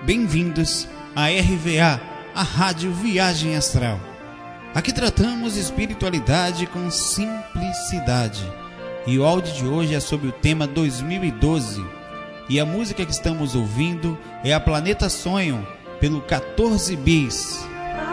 Bem-vindos à RVA, a Rádio Viagem Astral. Aqui tratamos espiritualidade com simplicidade. E o áudio de hoje é sobre o tema 2012. E a música que estamos ouvindo é a Planeta Sonho, pelo 14 Bis.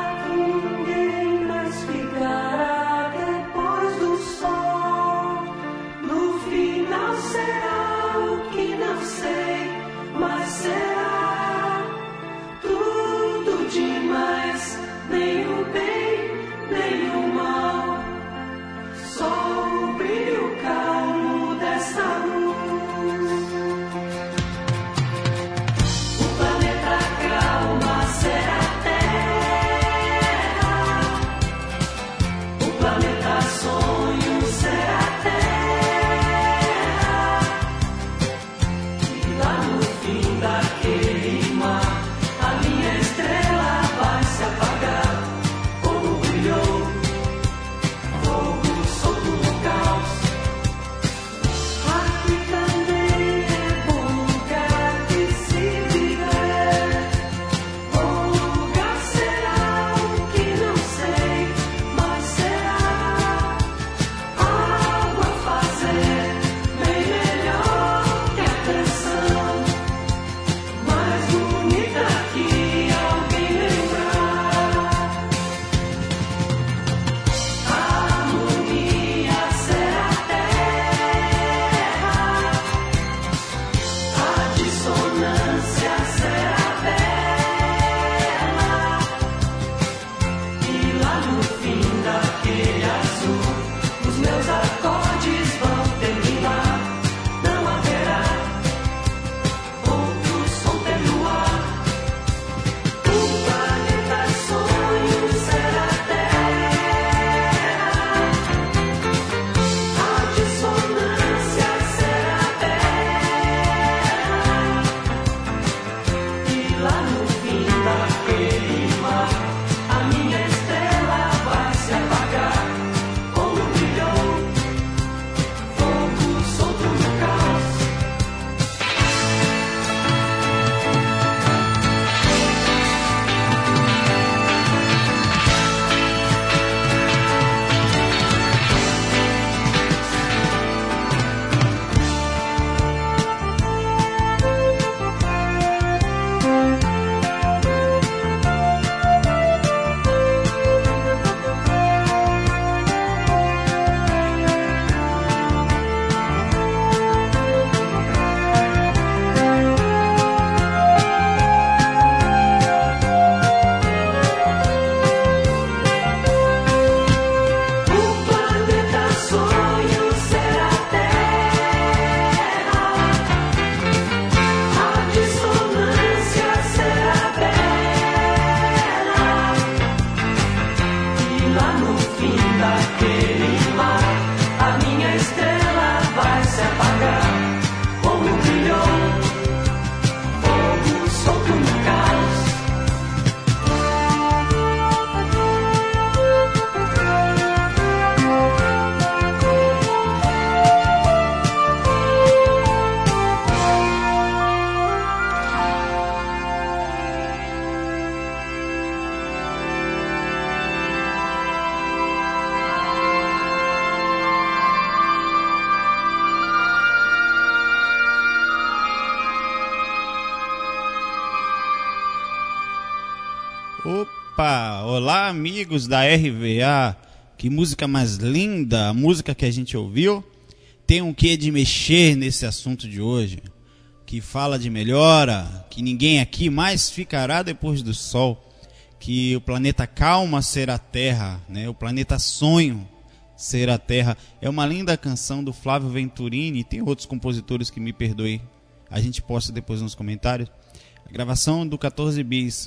Opa! Olá, amigos da RVA. Que música mais linda! A música que a gente ouviu tem um quê de mexer nesse assunto de hoje, que fala de melhora, que ninguém aqui mais ficará depois do sol, que o planeta calma será Terra, né? O planeta sonho será Terra. É uma linda canção do Flávio Venturini. Tem outros compositores que me perdoem, a gente posta depois nos comentários. A gravação do 14 Bis,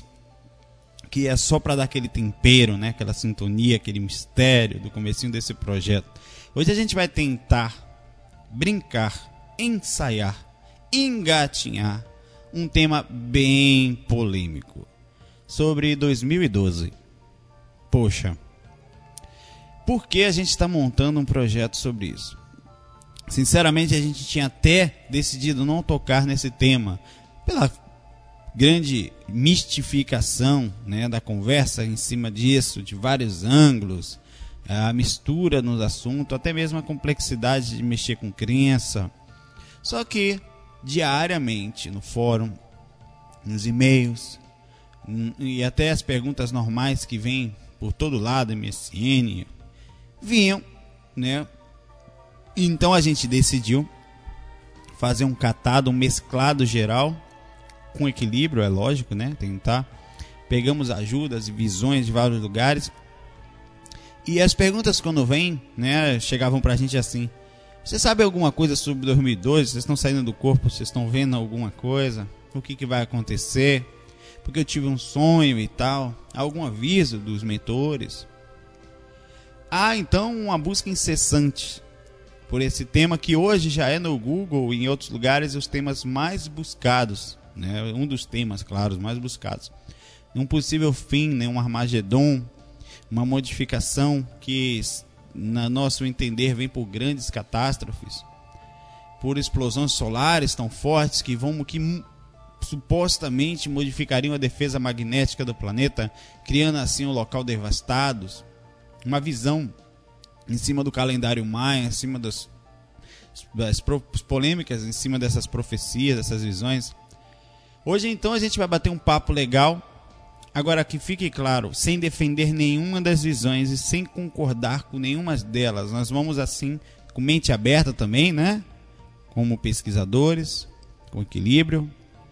que é só para dar aquele tempero, né? Aquela sintonia, aquele mistério do comecinho desse projeto. Hoje a gente vai tentar brincar, ensaiar, engatinhar um tema bem polêmico sobre 2012. Poxa, por que a gente está montando um projeto sobre isso? Sinceramente, a gente tinha até decidido não tocar nesse tema pela grande mistificação, né, da conversa em cima disso, de vários ângulos, a mistura nos assuntos, até mesmo a complexidade de mexer com crença. Só que diariamente no fórum, nos e-mails e até as perguntas normais que vêm por todo lado, MSN, vinham, né? Então a gente decidiu fazer um catado, um mesclado geral, com equilíbrio, é lógico, né? Tentar. Pegamos ajudas e visões de vários lugares. E as perguntas quando vêm, né, chegavam pra gente assim: você sabe alguma coisa sobre 2012? Vocês estão saindo do corpo, vocês estão vendo alguma coisa? O que vai acontecer? Porque eu tive um sonho e tal. Algum aviso dos mentores? Há então uma busca incessante por esse tema, que hoje já é no Google e em outros lugares os temas mais buscados, né? Um dos temas, claro, os mais buscados. Um possível fim, né? Um Armagedon, uma modificação que, no nosso entender, vem por grandes catástrofes, por explosões solares tão fortes que supostamente modificariam a defesa magnética do planeta, criando assim um local devastado. Uma visão em cima do calendário maia, em cima das polêmicas, em cima dessas profecias, dessas visões. Hoje então a gente vai bater um papo legal. Agora, que fique claro, sem defender nenhuma das visões e sem concordar com nenhuma delas. Nós vamos assim, com mente aberta também, né? Como pesquisadores, com equilíbrio,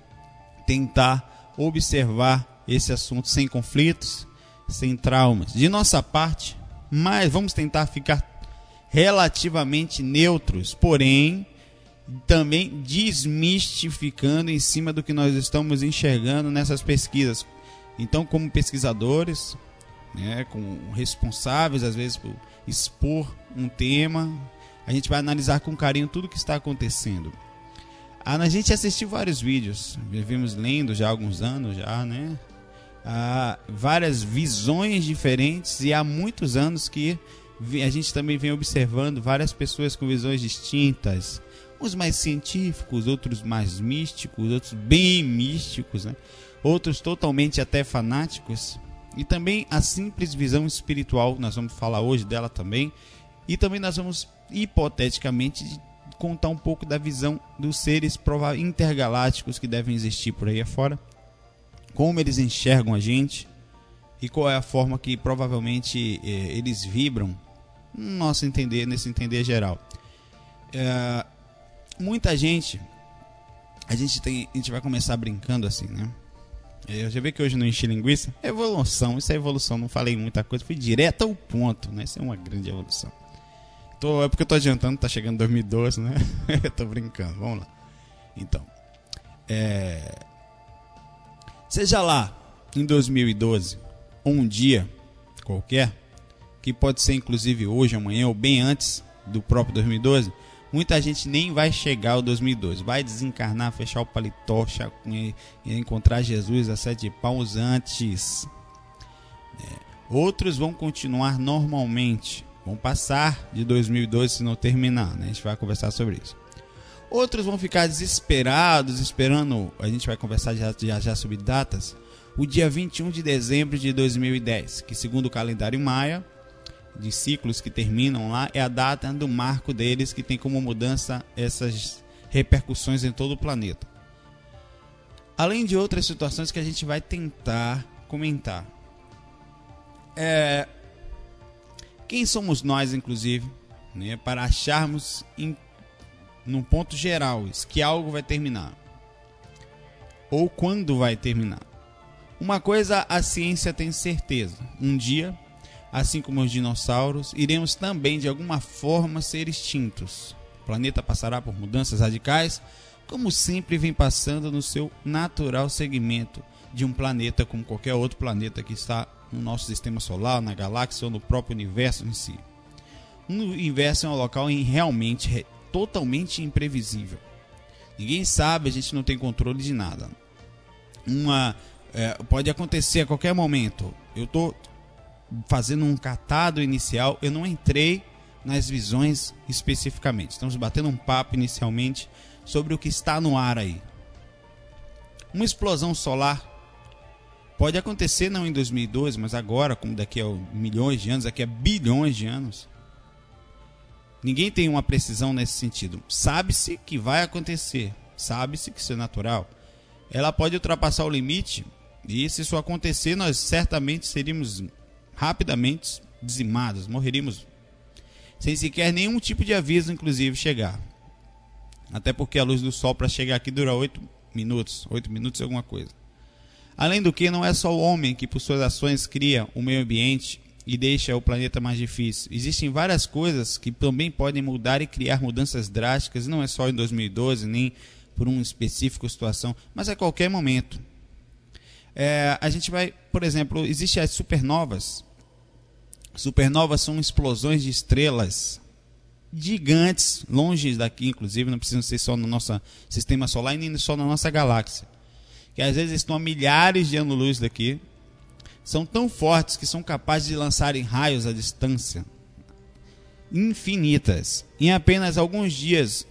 tentar observar esse assunto sem conflitos, sem traumas. De nossa parte, mas vamos tentar ficar relativamente neutros, porém também desmistificando em cima do que nós estamos enxergando nessas pesquisas. Então, como pesquisadores, né, como responsáveis às vezes por expor um tema, a gente vai analisar com carinho tudo o que está acontecendo. A gente assistiu vários vídeos, vivemos lendo já há alguns anos, já, né? Várias visões diferentes, e há muitos anos que a gente também vem observando várias pessoas com visões distintas, uns mais científicos, outros mais místicos, outros bem místicos, né? Outros totalmente até fanáticos, e também a simples visão espiritual. Nós vamos falar hoje dela também, e também nós vamos hipoteticamente contar um pouco da visão dos seres intergalácticos que devem existir por aí afora, como eles enxergam a gente e qual é a forma que provavelmente eles vibram no nosso entender, nesse entender geral. Muita gente, a gente vai começar brincando assim, né? Eu já vi que hoje não enchi linguiça. Evolução, isso é evolução, não falei muita coisa, fui direto ao ponto, né? Isso é uma grande evolução. É porque eu tô adiantando, tá chegando 2012, né? Eu tô brincando, vamos lá. Então, seja lá em 2012, ou um dia qualquer, que pode ser inclusive hoje, amanhã ou bem antes do próprio 2012, muita gente nem vai chegar ao 2012, vai desencarnar, fechar o paletó, encontrar Jesus a 7 palmos antes. Outros vão continuar normalmente, vão passar de 2012 se não terminar, né? A gente vai conversar sobre isso. Outros vão ficar desesperados, esperando, a gente vai conversar já sobre datas, o dia 21 de dezembro de 2010, que segundo o calendário maia, de ciclos que terminam lá, é a data do marco deles, que tem como mudança essas repercussões em todo o planeta. Além de outras situações que a gente vai tentar comentar. Quem somos nós, inclusive, né, para acharmos num ponto geral que algo vai terminar? Ou quando vai terminar? Uma coisa a ciência tem certeza: um dia, assim como os dinossauros, iremos também de alguma forma ser extintos. O planeta passará por mudanças radicais, como sempre vem passando no seu natural segmento de um planeta como qualquer outro planeta que está no nosso sistema solar, na galáxia ou no próprio universo em si. O universo é um local realmente totalmente imprevisível. Ninguém sabe, a gente não tem controle de nada. Pode acontecer a qualquer momento. Eu estou fazendo um catado inicial, eu não entrei nas visões especificamente. Estamos batendo um papo inicialmente sobre o que está no ar aí. Uma explosão solar pode acontecer não em 2012, mas agora, como daqui a milhões de anos, daqui a bilhões de anos. Ninguém tem uma precisão nesse sentido. Sabe-se que vai acontecer, sabe-se que isso é natural. Ela pode ultrapassar o limite, e se isso acontecer, nós certamente seríamos rapidamente dizimados, morreríamos sem sequer nenhum tipo de aviso, inclusive, chegar. Até porque a luz do sol para chegar aqui dura 8 minutos e alguma coisa. Além do que, não é só o homem que por suas ações cria o meio ambiente e deixa o planeta mais difícil. Existem várias coisas que também podem mudar e criar mudanças drásticas, e não é só em 2012, nem por uma específica situação, mas a qualquer momento. A gente vai, por exemplo, existem as supernovas. Supernovas são explosões de estrelas gigantes, longe daqui, inclusive, não precisam ser só no nosso sistema solar e nem só na nossa galáxia, que às vezes estão a milhares de anos-luz daqui, são tão fortes que são capazes de lançarem raios à distância infinitas. Em apenas alguns dias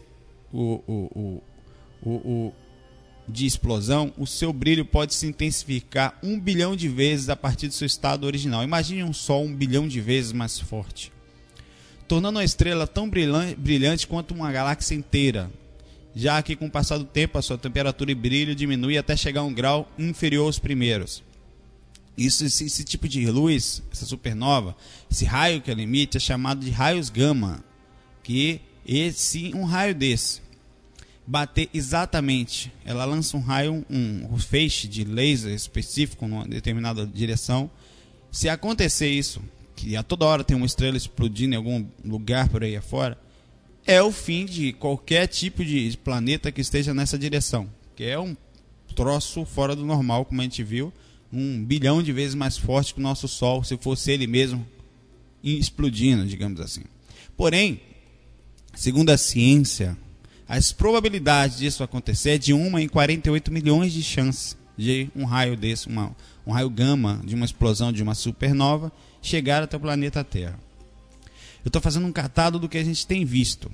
de explosão, o seu brilho pode se intensificar 1 bilhão de vezes a partir do seu estado original. Imagine um Sol 1 bilhão de vezes mais forte, tornando uma estrela tão brilhante quanto uma galáxia inteira, já que com o passar do tempo a sua temperatura e brilho diminui até chegar a um grau inferior aos primeiros. Esse tipo de luz, essa supernova, esse raio que ela emite é chamado de raios gama, que um raio desse bater exatamente, ela lança um raio, um feixe de laser específico numa determinada direção. Se acontecer isso, que a toda hora tem uma estrela explodindo em algum lugar por aí afora, é o fim de qualquer tipo de planeta que esteja nessa direção, que é um troço fora do normal, como a gente viu, 1 bilhão de vezes mais forte que o nosso Sol, se fosse ele mesmo explodindo, digamos assim. Porém, segundo a ciência, as probabilidades disso acontecer é de 1 em 48 milhões de chances de um raio desse, um raio gama de uma explosão de uma supernova chegar até o planeta Terra. Eu estou fazendo um catado do que a gente tem visto.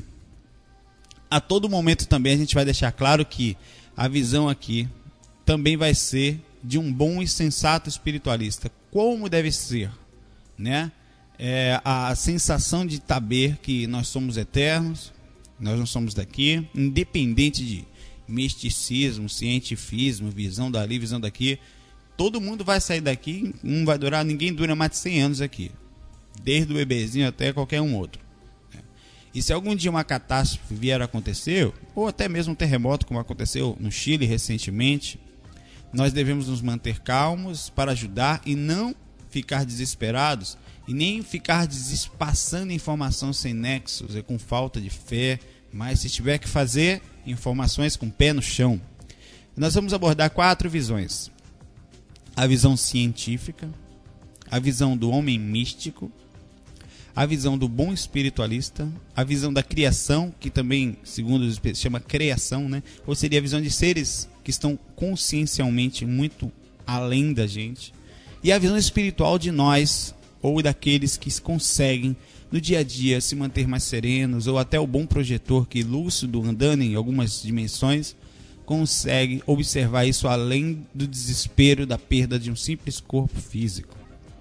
A todo momento também a gente vai deixar claro que a visão aqui também vai ser de um bom e sensato espiritualista. Como deve ser, né? A sensação de saber que nós somos eternos, nós não somos daqui, independente de misticismo, cientifismo, visão dali, visão daqui. Todo mundo vai sair daqui, ninguém dura mais de 100 anos aqui, desde o bebezinho até qualquer um outro. E se algum dia uma catástrofe vier a acontecer, ou até mesmo um terremoto, como aconteceu no Chile recentemente, nós devemos nos manter calmos para ajudar e não ficar desesperados e nem ficar passando informação sem nexos e com falta de fé, mas se tiver que fazer, informações com o pé no chão. Nós vamos abordar 4 visões: a visão científica, a visão do homem místico, a visão do bom espiritualista, a visão da criação, que também, segundo os espíritos, chama criação, né? Ou seria a visão de seres que estão consciencialmente muito além da gente, e a visão espiritual de nós, ou daqueles que conseguem no dia a dia se manter mais serenos, ou até o bom projetor que, lúcido, andando em algumas dimensões, consegue observar isso além do desespero da perda de um simples corpo físico.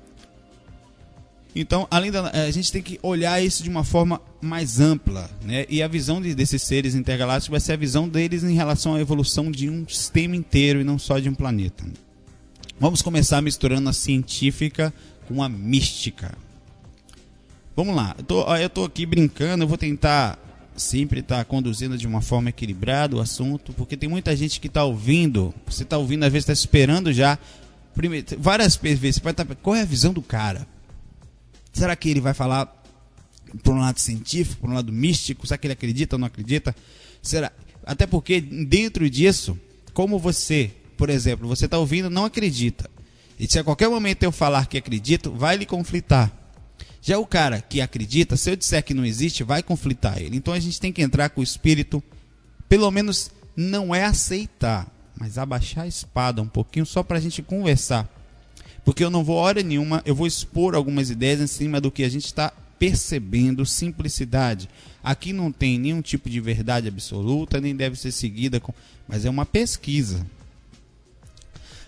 Então, a gente tem que olhar isso de uma forma mais ampla, né? E a visão desses seres intergalácticos vai ser a visão deles em relação à evolução de um sistema inteiro e não só de um planeta. Vamos começar misturando a científica com a mística. Vamos lá, eu tô aqui brincando, eu vou tentar sempre estar conduzindo de uma forma equilibrada o assunto, porque tem muita gente que está ouvindo, você está ouvindo, às vezes está esperando já, várias vezes, você vai estar, qual é a visão do cara? Será que ele vai falar por um lado científico, por um lado místico? Será que ele acredita ou não acredita? Será? Até porque dentro disso, como você, por exemplo, você está ouvindo, não acredita. E se a qualquer momento eu falar que acredito, vai lhe conflitar. Já o cara que acredita, se eu disser que não existe, vai conflitar ele. Então a gente tem que entrar com o espírito, pelo menos não é aceitar, mas abaixar a espada um pouquinho só para a gente conversar. Porque eu não vou, hora nenhuma, eu vou expor algumas ideias em cima do que a gente está percebendo, simplicidade. Aqui não tem nenhum tipo de verdade absoluta, nem deve ser seguida, mas é uma pesquisa.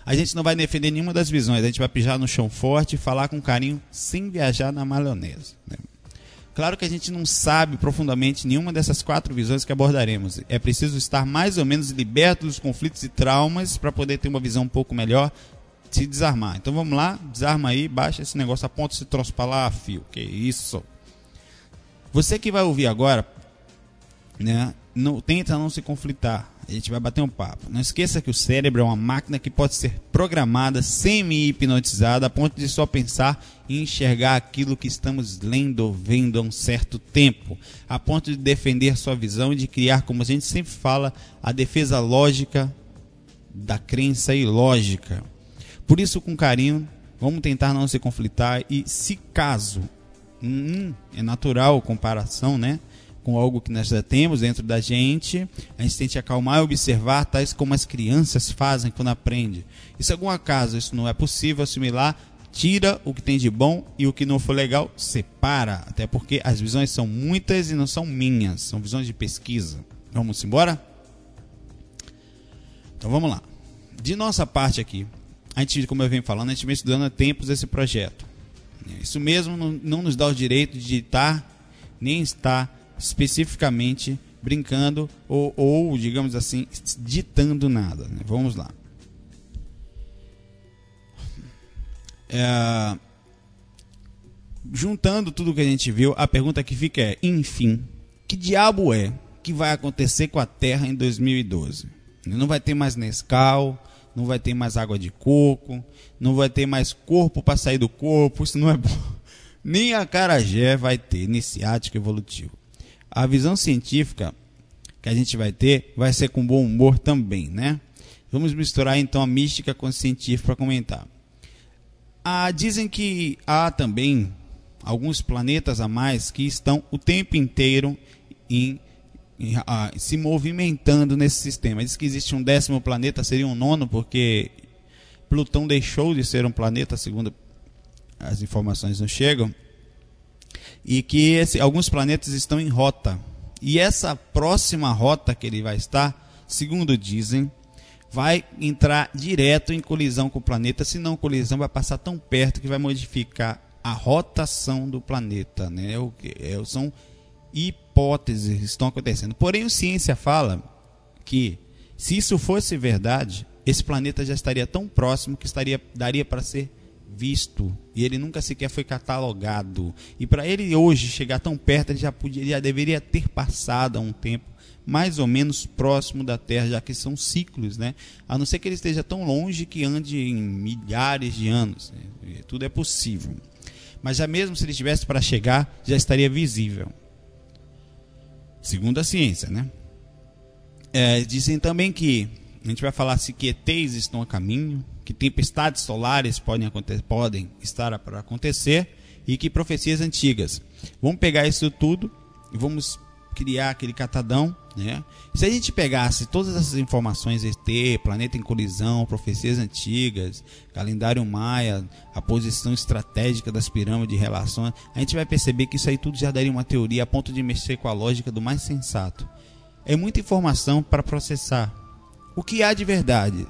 A gente não vai defender nenhuma das visões, a gente vai pisar no chão forte e falar com carinho sem viajar na maionese, né? Claro que a gente não sabe profundamente nenhuma dessas 4 visões que abordaremos. É preciso estar mais ou menos liberto dos conflitos e traumas para poder ter uma visão um pouco melhor, se desarmar. Então vamos lá, desarma aí, baixa esse negócio, aponta esse troço para lá, fio. Que isso? Você que vai ouvir agora, né, tenta não se conflitar. A gente vai bater um papo. Não esqueça que o cérebro é uma máquina que pode ser programada, semi-hipnotizada, a ponto de só pensar e enxergar aquilo que estamos lendo ou vendo há um certo tempo, a ponto de defender sua visão e de criar, como a gente sempre fala, a defesa lógica da crença ilógica. Por isso, com carinho, vamos tentar não se conflitar e, se caso, é natural comparação, né, com algo que nós já temos dentro da gente, a gente tente acalmar e observar, tais como as crianças fazem quando aprendem. E se algum acaso isso não é possível assimilar, tira o que tem de bom e o que não for legal, separa. Até porque as visões são muitas e não são minhas, são visões de pesquisa. Vamos embora? Então vamos lá. De nossa parte aqui, a gente, como eu venho falando, a gente vem estudando há tempos esse projeto. Isso mesmo não nos dá o direito de ditar, nem estar especificamente brincando ou digamos assim, ditando nada, né? Vamos lá. Juntando tudo que a gente viu, a pergunta que fica é, enfim, que diabo é que vai acontecer com a Terra em 2012? Não vai ter mais Nescau, não vai ter mais água de coco, não vai ter mais corpo para sair do corpo, isso não é bom. Nem a acarajé vai ter iniciático evolutivo. A visão científica que a gente vai ter vai ser com bom humor também, né? Vamos misturar então a mística com o científico para comentar. Dizem que há também alguns planetas a mais que estão o tempo inteiro se movimentando nesse sistema. Diz que existe um 10º planeta, seria um 9º, porque Plutão deixou de ser um planeta, segundo as informações nos chegam, e que alguns planetas estão em rota. E essa próxima rota que ele vai estar, segundo dizem, vai entrar direto em colisão com o planeta. Se não colisão, vai passar tão perto que vai modificar a rotação do planeta, né? São hipóteses que estão acontecendo. Porém, a ciência fala que, se isso fosse verdade, esse planeta já estaria tão próximo que daria para ser visto, e ele nunca sequer foi catalogado. E para ele hoje chegar tão perto, ele já deveria ter passado há um tempo mais ou menos próximo da Terra, já que são ciclos, né? A não ser que ele esteja tão longe que ande em milhares de anos, né? Tudo é possível. Mas já mesmo se ele estivesse para chegar, já estaria visível, segundo a ciência, né? Dizem também que a gente vai falar se que ETs estão a caminho, que tempestades solares podem estar para acontecer e que profecias antigas. Vamos pegar isso tudo e vamos criar aquele catadão, né? Se a gente pegasse todas essas informações, ET, planeta em colisão, profecias antigas, calendário maia, a posição estratégica das pirâmides de relações, a gente vai perceber que isso aí tudo já daria uma teoria a ponto de mexer com a lógica do mais sensato. É muita informação para processar. O que há de verdade?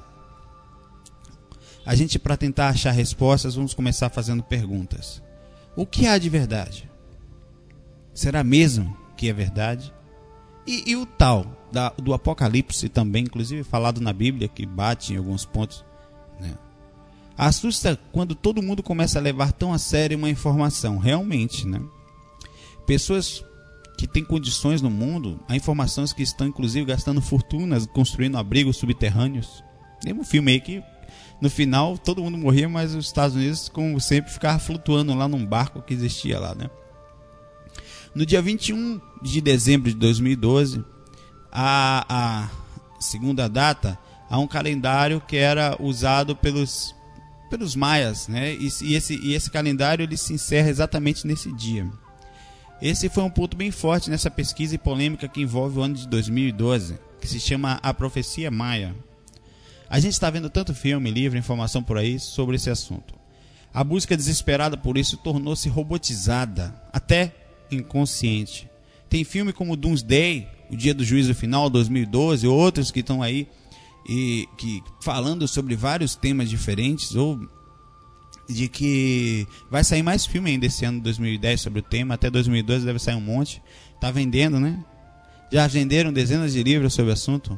A gente, para tentar achar respostas, vamos começar fazendo perguntas. O que há de verdade? Será mesmo que é verdade? E o tal do Apocalipse também, inclusive falado na Bíblia, que bate em alguns pontos, né? Assusta quando todo mundo começa a levar tão a sério uma informação, realmente, né? Pessoas que têm condições no mundo, há informações que estão inclusive gastando fortunas construindo abrigos subterrâneos. Tem um filme aí que no final todo mundo morria, mas os Estados Unidos, como sempre, ficava flutuando lá num barco que existia lá, né? No dia 21 de dezembro de 2012, a segunda data, há um calendário que era usado pelos maias, né? E esse calendário ele se encerra exatamente nesse dia. Esse foi um ponto bem forte nessa pesquisa e polêmica que envolve o ano de 2012, que se chama A Profecia Maia. A gente está vendo tanto filme, livro, informação por aí sobre esse assunto. A busca desesperada por isso tornou-se robotizada, até inconsciente. Tem filme como Doomsday, O Dia do Juízo Final, 2012, outros que estão aí e que falando sobre vários temas diferentes, ou de que vai sair mais filme ainda esse ano 2010 sobre o tema, até 2012 deve sair um monte. Tá vendendo, né? Já venderam dezenas de livros sobre o assunto.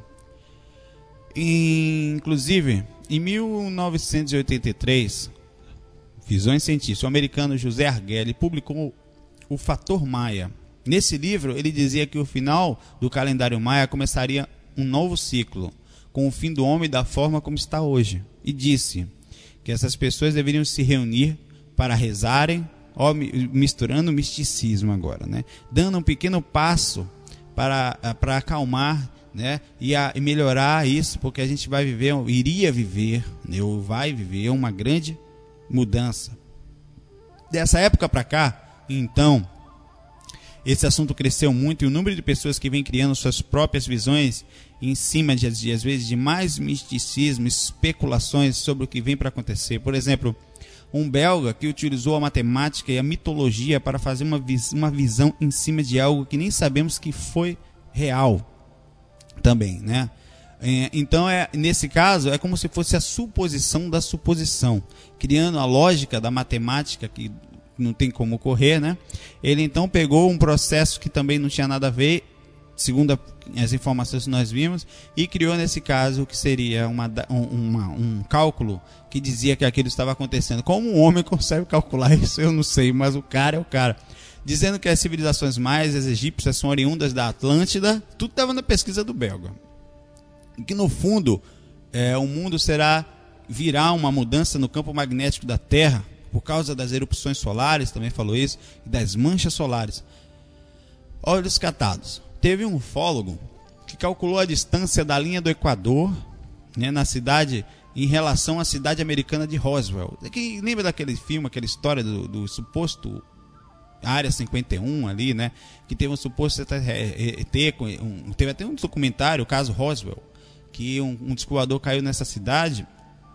Inclusive, em 1983, Visões Científicas, o americano José Arguelli publicou O Fator Maia. Nesse livro, ele dizia que o final do calendário maia começaria um novo ciclo, com o fim do homem da forma como está hoje. E disse que essas pessoas deveriam se reunir para rezarem, misturando misticismo agora, né? Dando um pequeno passo para acalmar, né? E melhorar isso, porque a gente vai viver uma grande mudança. Dessa época para cá, então, esse assunto cresceu muito, e o número de pessoas que vem criando suas próprias visões em cima de, às vezes, de mais misticismo, especulações sobre o que vem para acontecer. Por exemplo, um belga que utilizou a matemática e a mitologia para fazer uma visão em cima de algo que nem sabemos que foi real também, né? Então, nesse caso, é como se fosse a suposição da suposição, criando a lógica da matemática que não tem como ocorrer, né? Ele então pegou um processo que também não tinha nada a ver, segundo as informações que nós vimos, e criou nesse caso o que seria um cálculo que dizia que aquilo estava acontecendo. Como um homem consegue calcular isso, eu não sei, mas o cara é o cara. Dizendo que as civilizações maias, as egípcias, são oriundas da Atlântida, tudo estava na pesquisa do belga. E que no fundo, o mundo virá uma mudança no campo magnético da Terra, por causa das erupções solares, também falou isso, e das manchas solares. Olhos catados. Teve um ufólogo que calculou a distância da linha do Equador, né, na cidade, em relação à cidade americana de Roswell. Que lembra daquele filme, aquela história do suposto Área 51 ali, né? Que teve um suposto ET, teve até um documentário, o caso Roswell, que um disco voador caiu nessa cidade.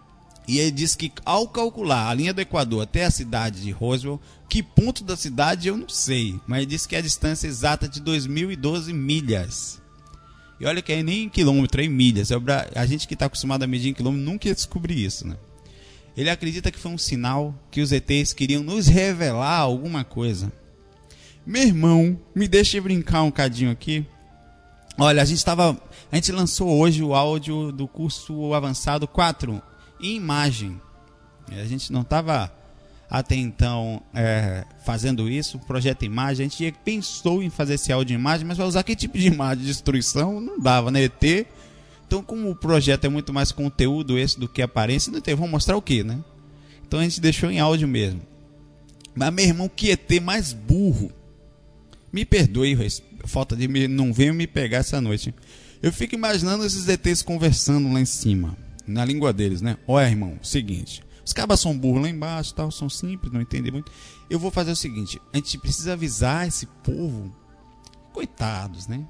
E ele disse que, ao calcular a linha do Equador até a cidade de Roswell, que ponto da cidade eu não sei, mas ele disse que a distância exata de 2.012 milhas. E olha que é nem em quilômetro, é em milhas. A gente que está acostumado a medir em quilômetro nunca ia descobrir isso, né? Ele acredita que foi um sinal que os ETs queriam nos revelar alguma coisa. Meu irmão, me deixe brincar um cadinho aqui. Olha, a gente lançou hoje o áudio do curso avançado 4 em imagem. A gente não estava até então fazendo isso, projeto imagem. A gente pensou em fazer esse áudio em imagem, mas vai usar que tipo de imagem? De destruição? Não dava, né? ET. Então, como o projeto é muito mais conteúdo esse do que aparência, não tem, vamos mostrar o que, né? Então a gente deixou em áudio mesmo. Mas, meu irmão, que ET mais burro. Me perdoe, falta de não venham me pegar essa noite. Eu fico imaginando esses ETs conversando lá em cima, na língua deles, né? Olha, irmão, seguinte, os cabas são burros lá embaixo, tal, são simples, não entendem muito. Eu vou fazer o seguinte, a gente precisa avisar esse povo, coitados, né?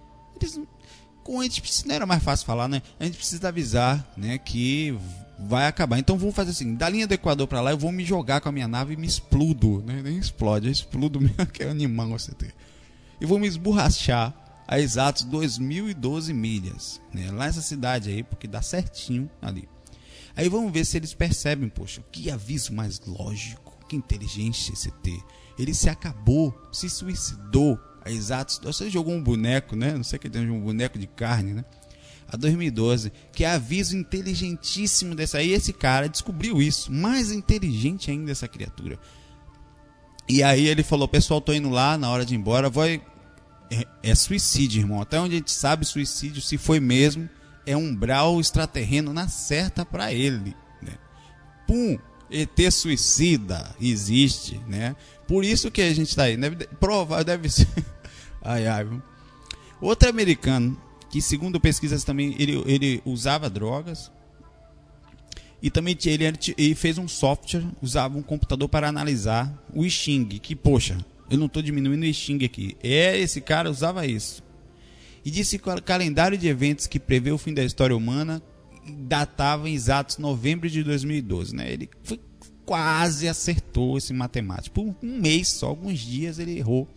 Não era mais fácil falar, né? A gente precisa avisar, né, que vai acabar. Então vamos fazer assim, da linha do Equador para lá, eu vou me jogar com a minha nave e me explodo, né? Nem explode, eu explodo mesmo, que é animal você ter. E vou me esborrachar a exatos 2.012 milhas, né? Lá nessa cidade aí, porque dá certinho ali. Aí vamos ver se eles percebem, poxa, que aviso mais lógico, que inteligente esse ET. Ele se acabou, se suicidou a exatos... Você jogou um boneco, né? Não sei que tem um boneco de carne, né? A 2012, que é aviso inteligentíssimo dessa aí. Esse cara descobriu isso, mais inteligente ainda essa criatura. E aí ele falou, pessoal, tô indo lá, na hora de ir embora, é suicídio, irmão. Até onde a gente sabe, suicídio, se foi mesmo, é um umbral extraterreno na certa para ele, né? Pum, ET suicida, existe, né? Por isso que a gente tá aí, deve ser. Ai, ai. Outro americano, que segundo pesquisas também, ele usava drogas, e também ele fez um software, usava um computador para analisar o Xing, que, poxa, eu não estou diminuindo o Xing aqui. Esse cara usava isso. E disse que o calendário de eventos que prevê o fim da história humana datava em exatos novembro de 2012. Né? Ele quase acertou esse matemático. Por um mês só, alguns dias ele errou.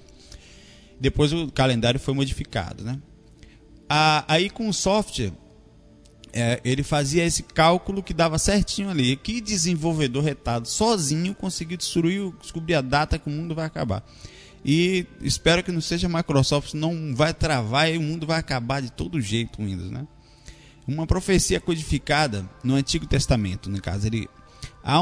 Depois o calendário foi modificado. Né? Aí com o software, ele fazia esse cálculo que dava certinho ali. Que desenvolvedor retado sozinho conseguiu descobrir a data que o mundo vai acabar. E espero que não seja a Microsoft, não vai travar e o mundo vai acabar de todo jeito, Windows, né? Uma profecia codificada no Antigo Testamento, no caso. Há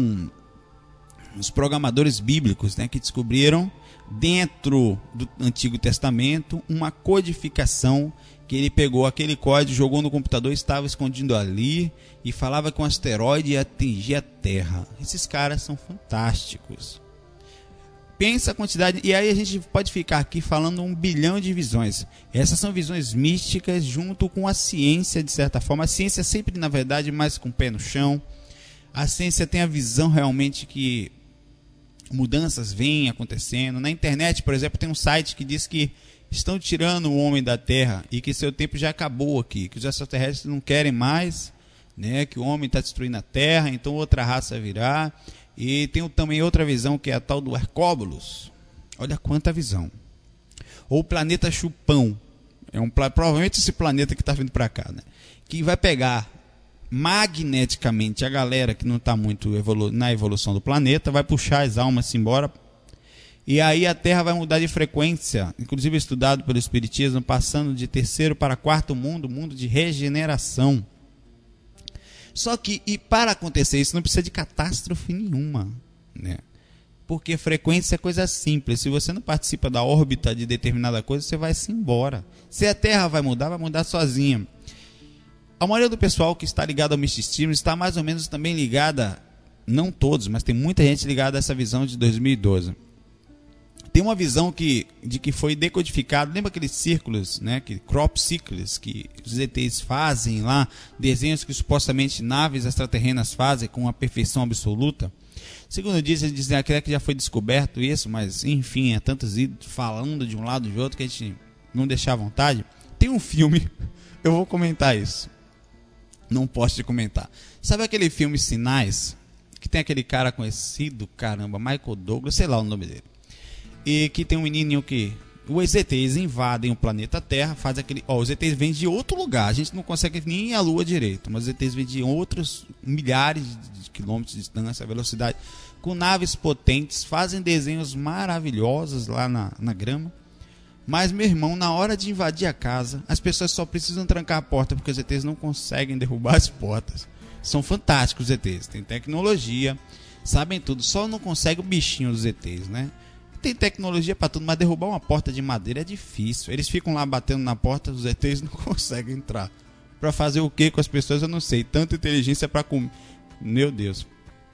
uns programadores bíblicos, né, que descobriram dentro do Antigo Testamento uma codificação que ele pegou aquele código, jogou no computador, estava escondido ali e falava que um asteroide ia atingir a Terra. Esses caras são fantásticos. Pensa a quantidade, e aí a gente pode ficar aqui falando 1 bilhão de visões. Essas são visões místicas junto com a ciência, de certa forma. A ciência sempre, na verdade, mais com o pé no chão. A ciência tem a visão realmente que mudanças vêm acontecendo. Na internet, por exemplo, tem um site que diz que estão tirando o homem da Terra e que seu tempo já acabou aqui, que os extraterrestres não querem mais, né, que o homem está destruindo a Terra, então outra raça virá. E tem também outra visão que é a tal do Hercóbulos. Olha quanta visão. Ou o planeta Chupão. Provavelmente esse planeta que está vindo para cá, né, que vai pegar magneticamente a galera que não está muito na evolução do planeta, vai puxar as almas embora, e aí a Terra vai mudar de frequência, inclusive estudado pelo Espiritismo, passando de 3º para 4º mundo de regeneração. Só que, e para acontecer isso, não precisa de catástrofe nenhuma, né? Porque frequência é coisa simples. Se você não participa da órbita de determinada coisa, você vai se embora. Se a Terra vai mudar sozinha. A maioria do pessoal que está ligado ao misticismo está mais ou menos também ligada, não todos, mas tem muita gente ligada a essa visão de 2012. Tem uma visão de que foi decodificado, lembra aqueles círculos, né, crop circles, que os ETs fazem lá, desenhos que supostamente naves extraterrenas fazem com uma perfeição absoluta? Segundo dizem que já foi descoberto isso, mas enfim, é tantos ídolos falando de um lado e de outro que a gente não deixa à vontade. Tem um filme, eu vou comentar isso. Não posso te comentar. Sabe aquele filme Sinais? Que tem aquele cara conhecido, caramba, Michael Douglas, sei lá o nome dele. E que tem um menininho que... Os ETs invadem o planeta Terra, faz aquele... os ETs vêm de outro lugar, a gente não consegue nem a Lua direito, mas os ETs vêm de outros milhares de quilômetros de distância, velocidade, com naves potentes, fazem desenhos maravilhosos lá na grama. Mas, meu irmão, na hora de invadir a casa, as pessoas só precisam trancar a porta, porque os ETs não conseguem derrubar as portas. São fantásticos os ETs, tem tecnologia, sabem tudo, só não consegue o bichinho dos ETs, né? Tem tecnologia para tudo, mas derrubar uma porta de madeira é difícil. Eles ficam lá batendo na porta, os ETs não conseguem entrar. Para fazer o que com as pessoas, eu não sei. Tanta inteligência para comer. Meu Deus.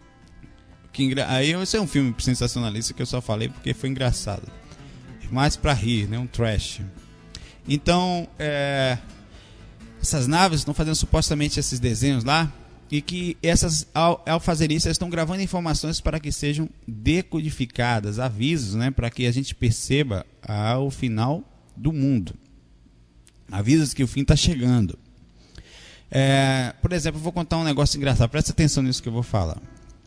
Aí esse é um filme sensacionalista que eu só falei porque foi engraçado. Mais para rir, né? Um trash. Então, essas naves estão fazendo supostamente esses desenhos lá, e que ao fazer isso, elas estão gravando informações para que sejam decodificadas, avisos, né? Para que a gente perceba o final do mundo. Avisos que o fim está chegando. Por exemplo, eu vou contar um negócio engraçado. Presta atenção nisso que eu vou falar.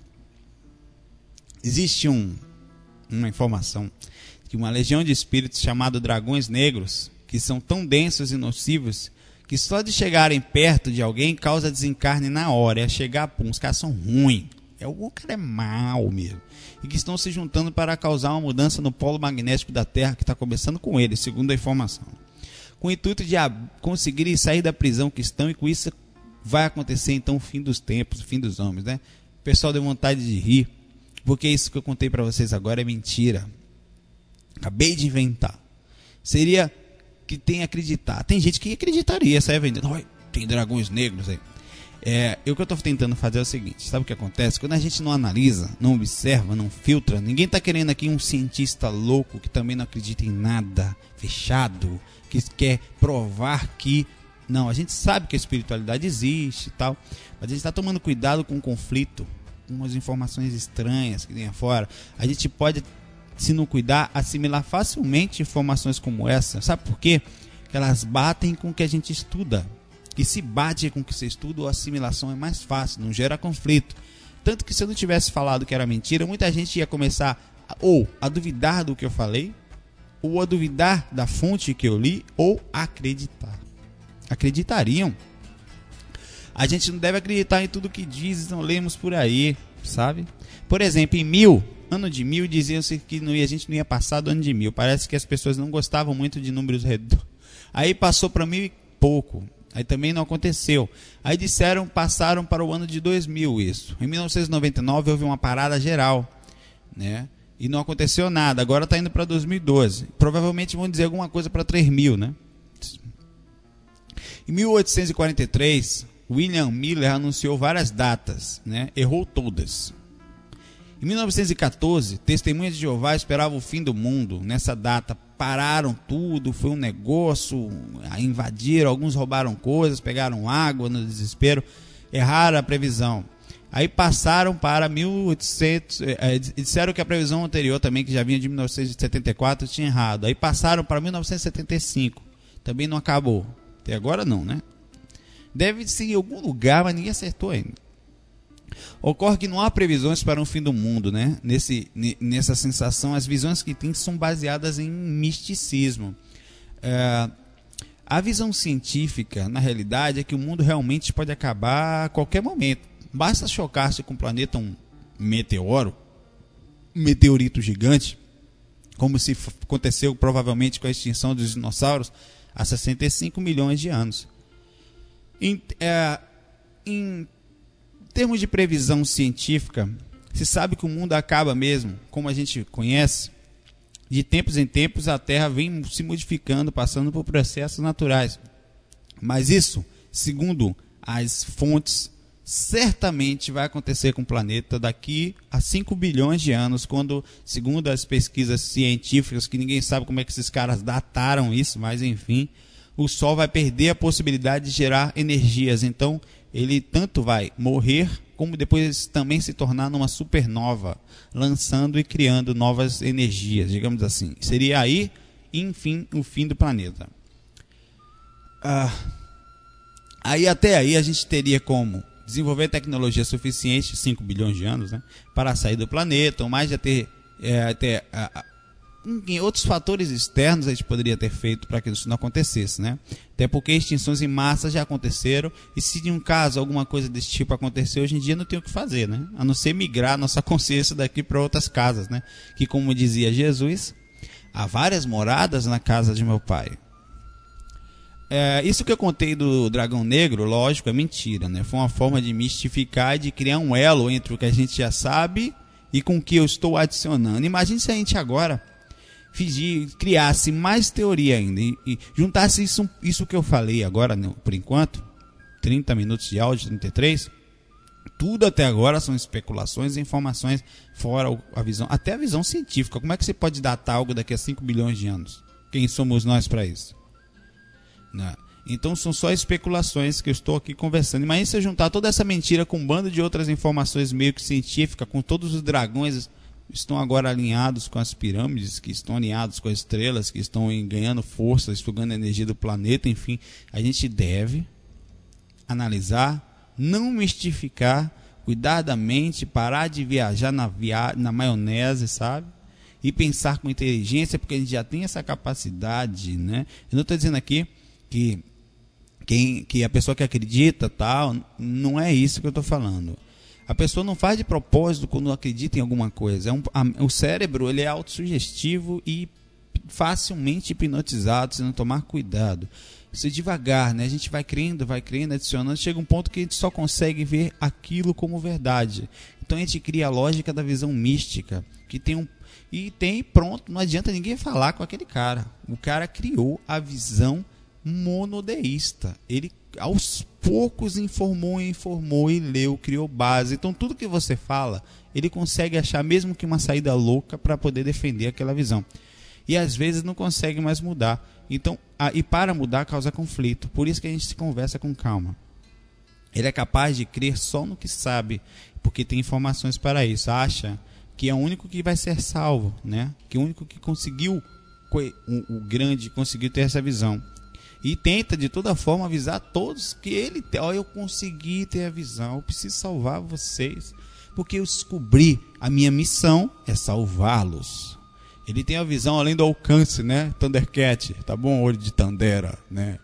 Existe uma informação que uma legião de espíritos chamada dragões negros, que são tão densos e nocivos, que só de chegarem perto de alguém causa desencarne na hora. Chegar, os caras são ruins. O cara é mau mesmo. E que estão se juntando para causar uma mudança no polo magnético da Terra, que está começando com eles, segundo a informação. Com o intuito de conseguirem sair da prisão que estão, e com isso vai acontecer então o fim dos tempos, o fim dos homens, né? O pessoal deu vontade de rir, porque isso que eu contei para vocês agora é mentira. Acabei de inventar. Seria que tem acreditar. Tem gente que acreditaria, sai vendendo. Tem dragões negros aí. O que eu estou tentando fazer é o seguinte. Sabe o que acontece? Quando a gente não analisa, não observa, não filtra, ninguém está querendo aqui um cientista louco que também não acredita em nada, fechado, que quer provar que... Não, a gente sabe que a espiritualidade existe e tal, mas a gente está tomando cuidado com o conflito, com as informações estranhas que tem fora. A gente pode, se não cuidar, assimilar facilmente informações como essa. Sabe por quê? Porque elas batem com o que a gente estuda. E se bate com o que você estuda, a assimilação é mais fácil, não gera conflito. Tanto que se eu não tivesse falado que era mentira, muita gente ia começar ou a duvidar do que eu falei, ou a duvidar da fonte que eu li, ou acreditar. Acreditariam. A gente não deve acreditar em tudo que diz, não lemos por aí, sabe? Por exemplo, ano de 1000, diziam-se que a gente não ia passar do ano de 1000. Parece que as pessoas não gostavam muito de números redondos. Aí passou para 1000 e pouco. Aí também não aconteceu. Aí passaram para o ano de 2000 isso. Em 1999 houve uma parada geral, né? E não aconteceu nada. Agora está indo para 2012. Provavelmente vão dizer alguma coisa para 3000, né? Em 1843, William Miller anunciou várias datas, né? Errou todas. Em 1914, testemunhas de Jeová esperavam o fim do mundo. Nessa data, pararam tudo, foi um negócio, invadiram, alguns roubaram coisas, pegaram água no desespero, erraram a previsão. Aí passaram para 1800, disseram que a previsão anterior também, que já vinha de 1974, tinha errado. Aí passaram para 1975, também não acabou. Até agora não, né? Deve ser em algum lugar, mas ninguém acertou ainda. Ocorre que não há previsões para um fim do mundo, né? Nessa sensação, as visões que tem são baseadas em misticismo. A visão científica, na realidade, é que o mundo realmente pode acabar a qualquer momento. Basta chocar-se com o planeta um meteorito gigante, como se aconteceu provavelmente com a extinção dos dinossauros há 65 milhões de anos. Em termos de previsão científica, se sabe que o mundo acaba mesmo, como a gente conhece. De tempos em tempos a Terra vem se modificando, passando por processos naturais. Mas isso, segundo as fontes, certamente vai acontecer com o planeta daqui a 5 bilhões de anos, quando, segundo as pesquisas científicas, que ninguém sabe como é que esses caras dataram isso, mas enfim, o Sol vai perder a possibilidade de gerar energias. Então, ele tanto vai morrer, como depois também se tornar numa supernova, lançando e criando novas energias, digamos assim. Seria aí, enfim, o fim do planeta. Até aí a gente teria como desenvolver tecnologia suficiente, 5 bilhões de anos, né, para sair do planeta, ou mais de ter outros fatores externos a gente poderia ter feito para que isso não acontecesse, né? Até porque extinções em massa já aconteceram, e se de um caso alguma coisa desse tipo acontecer, hoje em dia não tem o que fazer, né? A não ser migrar nossa consciência daqui para outras casas, né? Que, como dizia Jesus, há várias moradas na casa de meu pai. Isso que eu contei do dragão negro, lógico, é mentira, né? Foi uma forma de mistificar e de criar um elo entre o que a gente já sabe e com o que eu estou adicionando. Imagine se a gente agora criasse mais teoria ainda e juntasse isso que eu falei agora, por enquanto, 30 minutos de áudio, 33, tudo até agora são especulações e informações fora a visão, até a visão científica. Como é que você pode datar algo daqui a 5 bilhões de anos? Quem somos nós para isso? Não. Então são só especulações que eu estou aqui conversando. Imagina se eu juntar toda essa mentira com um bando de outras informações meio que científicas, com todos os dragões estão agora alinhados com as pirâmides, que estão alinhados com as estrelas, que estão ganhando força, sugando a energia do planeta. Enfim, a gente deve analisar, não mistificar, cuidar da mente, parar de viajar na maionese, sabe? E pensar com inteligência, porque a gente já tem essa capacidade, né? Eu não estou dizendo aqui que a pessoa que acredita, tal, não é isso que eu estou falando. A pessoa não faz de propósito quando acredita em alguma coisa. O cérebro, ele é autossugestivo e facilmente hipnotizado se não tomar cuidado. Isso é devagar, né? A gente vai crendo, adicionando. Chega um ponto que a gente só consegue ver aquilo como verdade. Então a gente cria a lógica da visão mística, que pronto, não adianta ninguém falar com aquele cara. O cara criou a visão monodeísta. Ele aos poucos informou e leu, criou base. Então tudo que você fala, ele consegue achar mesmo que uma saída louca para poder defender aquela visão. E às vezes não consegue mais mudar. Então, e para mudar causa conflito. Por isso que a gente se conversa com calma. Ele é capaz de crer só no que sabe, porque tem informações para isso. Acha que é o único que vai ser salvo, né? Que é o único que conseguiu, o grande conseguiu ter essa visão. E tenta de toda forma avisar todos que ele tem. Eu consegui ter a visão, eu preciso salvar vocês, porque eu descobri, a minha missão é salvá-los. Ele tem a visão além do alcance, né? Thundercat, tá bom? Olho de Tandera, né?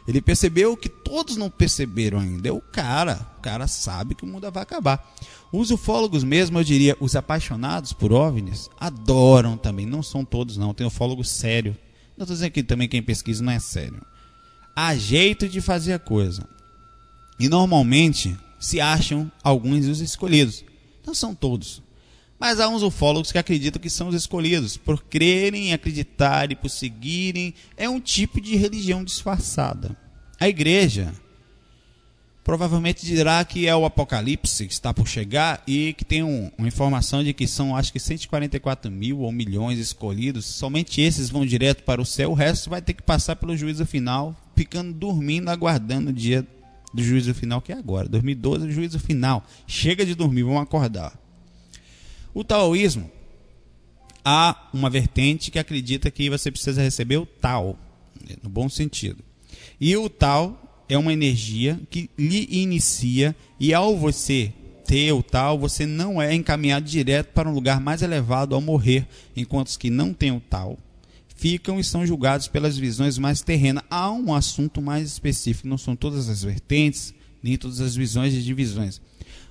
Ele percebeu o que todos não perceberam ainda. O cara sabe que o mundo vai acabar. Os ufólogos mesmo, eu diria, os apaixonados por OVNIs, adoram também. Não são todos não, tem ufólogo sério. Não estou dizendo que também quem pesquisa não é sério. Há jeito de fazer a coisa. E normalmente se acham alguns os escolhidos. Não são todos. Mas há uns ufólogos que acreditam que são os escolhidos, por crerem, acreditarem, por seguirem. É um tipo de religião disfarçada. A igreja provavelmente dirá que é o apocalipse que está por chegar e que tem uma informação de que são, acho que 144 mil ou milhões escolhidos. Somente esses vão direto para o céu, o resto vai ter que passar pelo juízo final, ficando dormindo, aguardando o dia do juízo final, que é agora, 2012, o juízo final. Chega de dormir, vamos acordar. O taoísmo, há uma vertente que acredita que você precisa receber o Tao, no bom sentido. E o Tao é uma energia que lhe inicia, e ao você ter o Tao, você não é encaminhado direto para um lugar mais elevado ao morrer, enquanto os que não têm o Tao ficam e são julgados pelas visões mais terrenas. Há um assunto mais específico, não são todas as vertentes, nem todas as visões e divisões.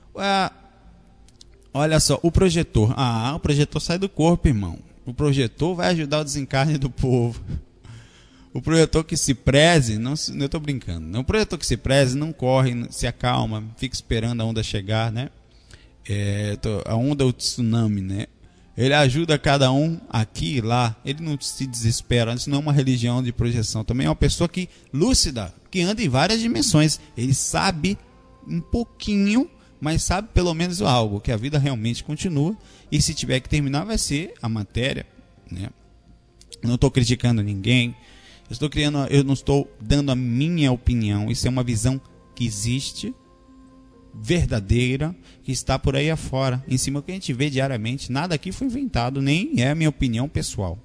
Olha só, o projetor. O projetor sai do corpo, irmão. O projetor vai ajudar o desencarne do povo. O projetor que se preze, não estou brincando, não. O projetor que se preze não corre, se acalma, fica esperando a onda chegar, né? A onda é o tsunami, né? Ele ajuda cada um aqui e lá, ele não se desespera. Isso não é uma religião de projeção. Também é uma pessoa lúcida, que anda em várias dimensões. Ele sabe um pouquinho, mas sabe pelo menos algo, que a vida realmente continua, e se tiver que terminar vai ser a matéria, né? Não estou criticando ninguém, eu não estou dando a minha opinião. Isso é uma visão que existe, verdadeira, que está por aí afora, em cima do que a gente vê diariamente. Nada aqui foi inventado, nem é a minha opinião pessoal.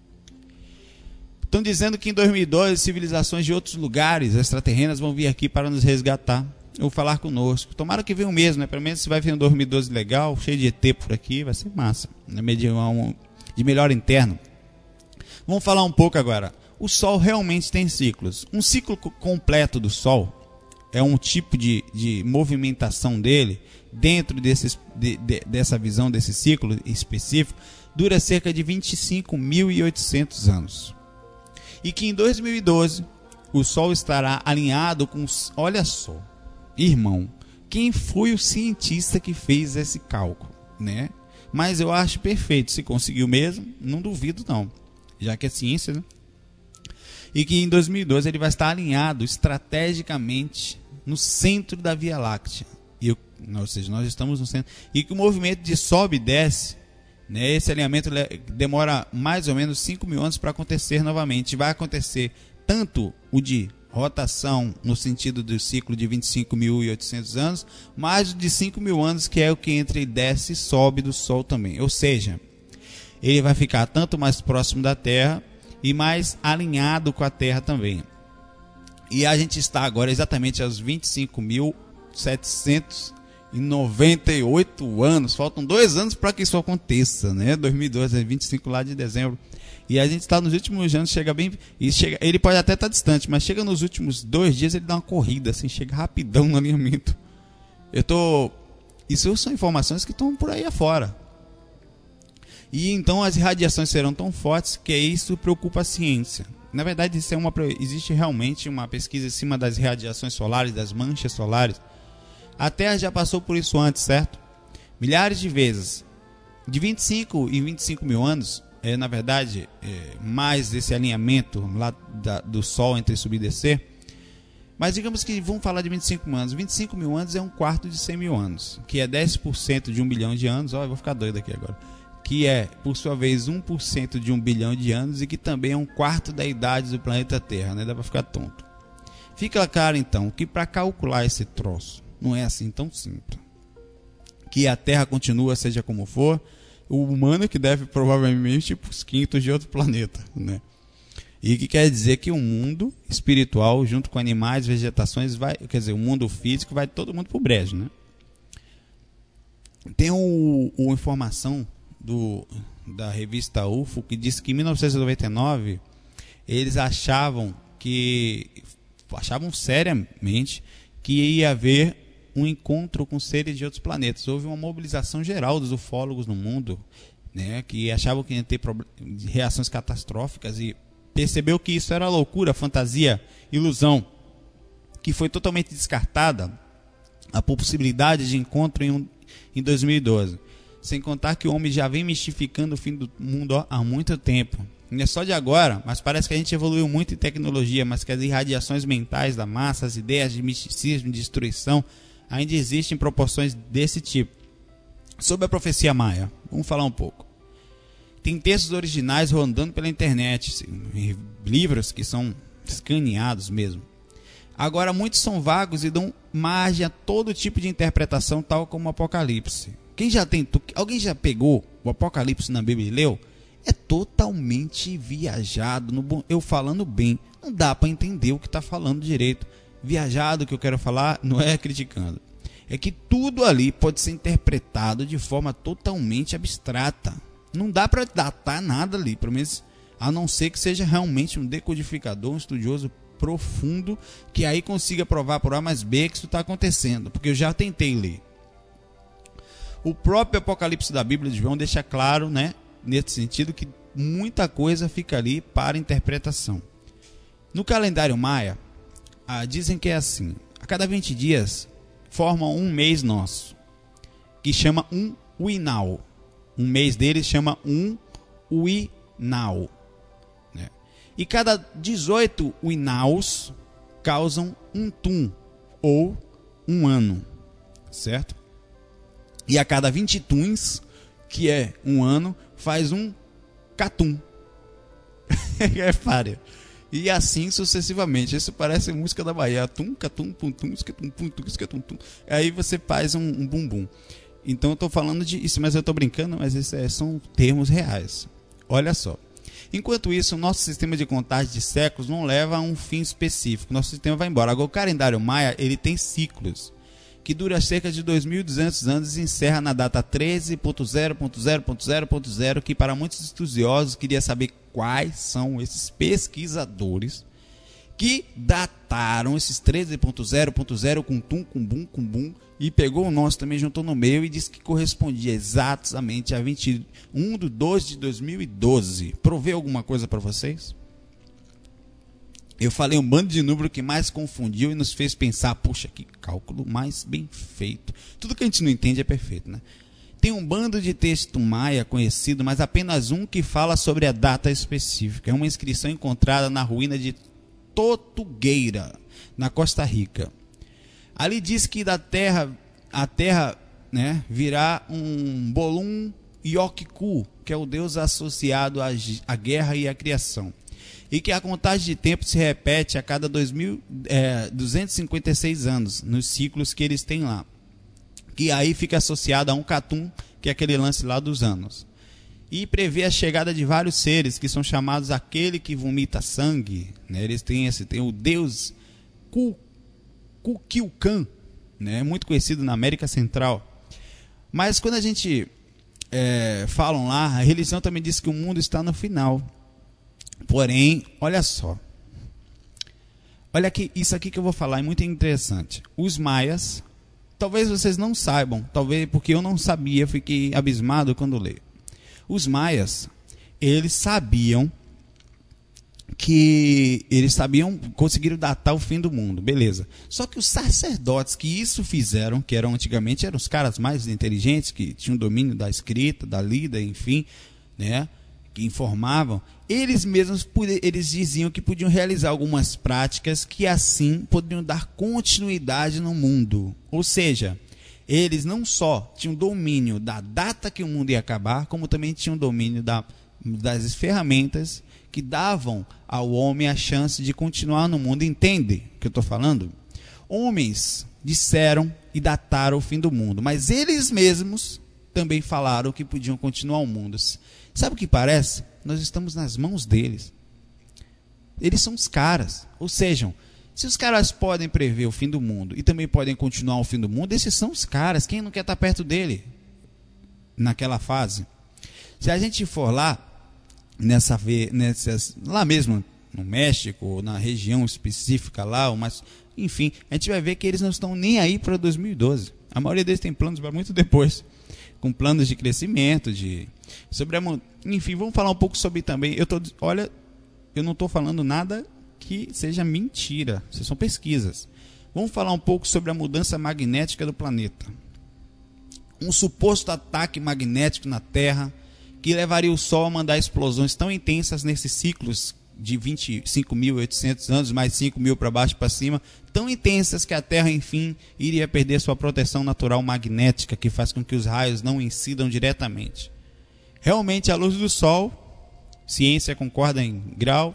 Estão dizendo que em 2012 civilizações de outros lugares extraterrenas vão vir aqui para nos resgatar ou falar conosco. Tomara que venham mesmo, né? Pelo menos se vai vir um 2012 legal, cheio de ET por aqui, vai ser massa, né? De melhor interno. Vamos falar um pouco agora. O Sol realmente tem ciclos. Um ciclo completo do Sol é um tipo de movimentação dele, dentro dessa visão desse ciclo específico, dura cerca de 25.800 anos. E que em 2012 o Sol estará alinhado com... Olha só, irmão, quem foi o cientista que fez esse cálculo, né? Mas eu acho perfeito. Se conseguiu mesmo, não duvido não, já que é ciência, né? E que em 2012 ele vai estar alinhado estrategicamente no centro da Via Láctea. Ou seja, nós estamos no centro. E que o movimento de sobe e desce, né, esse alinhamento demora mais ou menos 5.000 anos para acontecer novamente. Vai acontecer tanto o de rotação, no sentido do ciclo de 25.800 anos, mais o de 5.000 anos, que é o que entra e desce e sobe do Sol também. Ou seja, ele vai ficar tanto mais próximo da Terra e mais alinhado com a Terra também. E a gente está agora exatamente aos 25.798 anos. Faltam 2 anos para que isso aconteça, né? 2012 é 25 lá de dezembro. E a gente está nos últimos anos, ele pode até estar distante, mas chega nos últimos 2 dias, ele dá uma corrida, assim, chega rapidão no alinhamento. Isso são informações que estão por aí afora. E então as radiações serão tão fortes que isso preocupa a ciência. Na verdade, existe realmente uma pesquisa em cima das radiações solares, das manchas solares. A Terra já passou por isso antes, certo? Milhares de vezes. De 25 em 25 mil anos, na verdade, mais esse alinhamento lá do Sol entre subir e descer. Mas digamos que vamos falar de 25 mil anos. 25 mil anos é um quarto de 100 mil anos, que é 10% de 1 bilhão de anos. Eu vou ficar doido aqui agora. Que é, por sua vez, 1% de 1 bilhão de anos, e que também é um quarto da idade do planeta Terra, né? Dá para ficar tonto. Fica claro, então, que para calcular esse troço, não é assim tão simples. Que a Terra continua, seja como for, o humano que deve provavelmente para os quintos de outro planeta, né? E que quer dizer que o mundo espiritual, junto com animais, vegetações, o mundo físico, vai todo mundo pro brejo, né? Tem uma informação da revista UFO que diz que em 1999 eles achavam que achavam seriamente que ia haver um encontro com seres de outros planetas. Houve uma mobilização geral dos ufólogos no mundo, né, que achavam que ia ter reações catastróficas, e percebeu que isso era loucura, fantasia, ilusão, que foi totalmente descartada a possibilidade de encontro em 2012. Sem contar que o homem já vem mistificando o fim do mundo há muito tempo. Não é só de agora, mas parece que a gente evoluiu muito em tecnologia, mas que as irradiações mentais da massa, as ideias de misticismo, de destruição, ainda existem em proporções desse tipo. Sobre a profecia maia, vamos falar um pouco. Tem textos originais rodando pela internet, livros que são escaneados mesmo. Agora, muitos são vagos e dão margem a todo tipo de interpretação, tal como o Apocalipse. Alguém já pegou o Apocalipse na Bíblia e leu? É totalmente viajado, eu falando bem, não dá para entender o que está falando direito. Viajado, que eu quero falar, não é criticando. É que tudo ali pode ser interpretado de forma totalmente abstrata. Não dá para datar nada ali, pelo menos, a não ser que seja realmente um decodificador, um estudioso profundo, que aí consiga provar por A mais B que isso está acontecendo, porque eu já tentei ler. O próprio Apocalipse da Bíblia de João deixa claro, né, nesse sentido, que muita coisa fica ali para interpretação. No calendário maia, dizem que é assim: a cada 20 dias formam um mês nosso, que chama um Uinal. Um mês deles chama um Uinal, né? E cada 18 Uinaus causam um Tum, ou um ano, certo? E a cada 20 Tuns, que é um ano, faz um Catum. Repare. E assim sucessivamente. Isso parece música da Bahia. Tum, catum, pum, tum, esquetum, pum, tum, esquetum, tum. Aí você faz um bumbum. Então eu estou falando de isso, mas eu estou brincando, mas isso são termos reais. Olha só. Enquanto isso, o nosso sistema de contagem de séculos não leva a um fim específico. Nosso sistema vai embora. Agora, o calendário maia, ele tem ciclos, que dura cerca de 2.200 anos e encerra na data 13.0.0.0.0, que para muitos estudiosos queria saber quais são esses pesquisadores que dataram esses 13.0.0 com tum, com bum, e pegou o nosso também, juntou no meio e disse que correspondia exatamente a 21/2/2012. Provei alguma coisa para vocês? Eu falei um bando de número que mais confundiu e nos fez pensar, puxa, que cálculo mais bem feito. Tudo que a gente não entende é perfeito, né? Tem um bando de texto maia conhecido, mas apenas um que fala sobre a data específica. É uma inscrição encontrada na ruína de Totugueira, na Costa Rica. Ali diz que a terra, né, virá um Bolum Yokiku, que é o deus associado à guerra e à criação. E que a contagem de tempo se repete a cada 256 anos, nos ciclos que eles têm lá. Que aí fica associado a um Catum, que é aquele lance lá dos anos. E prevê a chegada de vários seres, que são chamados aquele que vomita sangue, né? Eles têm o deus Kukulkan, né? Muito conhecido na América Central. Mas quando a gente falam lá, a religião também diz que o mundo está no final. Porém, olha só. Olha aqui, isso aqui que eu vou falar é muito interessante. Os maias, talvez vocês não saibam, talvez porque eu não sabia, fiquei abismado quando leio. Os maias, eles conseguiram datar o fim do mundo, beleza. Só que os sacerdotes que isso fizeram, que antigamente eram os caras mais inteligentes, que tinham domínio da escrita, da lida, enfim, né, que informavam, eles mesmos eles diziam que podiam realizar algumas práticas que assim poderiam dar continuidade no mundo. Ou seja, eles não só tinham domínio da data que o mundo ia acabar, como também tinham domínio das ferramentas que davam ao homem a chance de continuar no mundo. Entende o que eu estou falando? Homens disseram e dataram o fim do mundo, mas eles mesmos também falaram que podiam continuar o mundo. Sabe o que parece? Nós estamos nas mãos deles. Eles são os caras. Ou seja, se os caras podem prever o fim do mundo e também podem continuar o fim do mundo, esses são os caras. Quem não quer estar perto dele naquela fase? Se a gente for lá, lá mesmo, no México, ou na região específica lá, mas enfim, a gente vai ver que eles não estão nem aí para 2012. A maioria deles tem planos para muito depois, com planos de crescimento, enfim, vamos falar um pouco sobre também. Eu não estou falando nada que seja mentira, isso são pesquisas. Vamos falar um pouco sobre a mudança magnética do planeta. Um suposto ataque magnético na Terra que levaria o Sol a mandar explosões tão intensas nesses ciclos de 25.800 anos, mais 5.000 para baixo e para cima, tão intensas que a Terra, enfim, iria perder sua proteção natural magnética, que faz com que os raios não incidam diretamente. Realmente, a luz do Sol, ciência concorda em grau,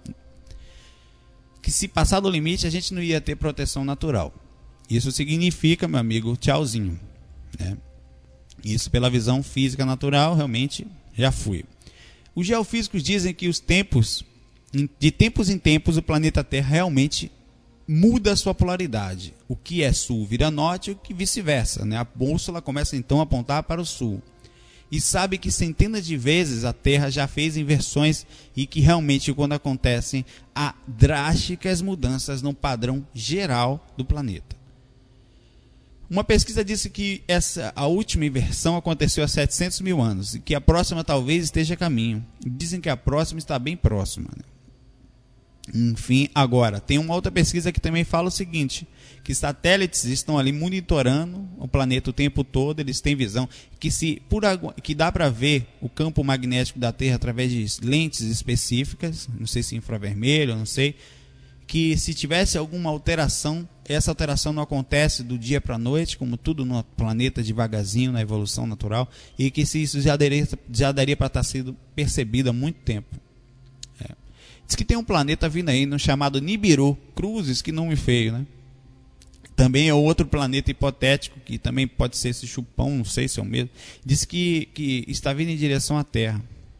que se passar do limite, a gente não ia ter proteção natural. Isso significa, meu amigo, tchauzinho, né? Isso pela visão física natural, realmente, já fui. Os geofísicos dizem que de tempos em tempos, o planeta Terra realmente muda a sua polaridade. O que é sul vira norte e o que vice-versa, né? A bússola começa então a apontar para o sul. E sabe que centenas de vezes a Terra já fez inversões e que realmente quando acontecem há drásticas mudanças no padrão geral do planeta. Uma pesquisa disse que a última inversão aconteceu há 700 mil anos e que a próxima talvez esteja a caminho. Dizem que a próxima está bem próxima, né? Enfim, agora, tem uma outra pesquisa que também fala o seguinte, que satélites estão ali monitorando o planeta o tempo todo, eles têm visão, que dá para ver o campo magnético da Terra através de lentes específicas, não sei se infravermelho, não sei, que se tivesse alguma alteração, essa alteração não acontece do dia para a noite, como tudo no planeta devagarzinho, na evolução natural, e que isso já daria para estar sendo percebido há muito tempo. Diz que tem um planeta vindo aí, chamado Nibiru, Cruzes, que nome feio, né? Também é outro planeta hipotético, que também pode ser esse chupão, não sei se é o mesmo. Diz que está vindo em direção à Terra.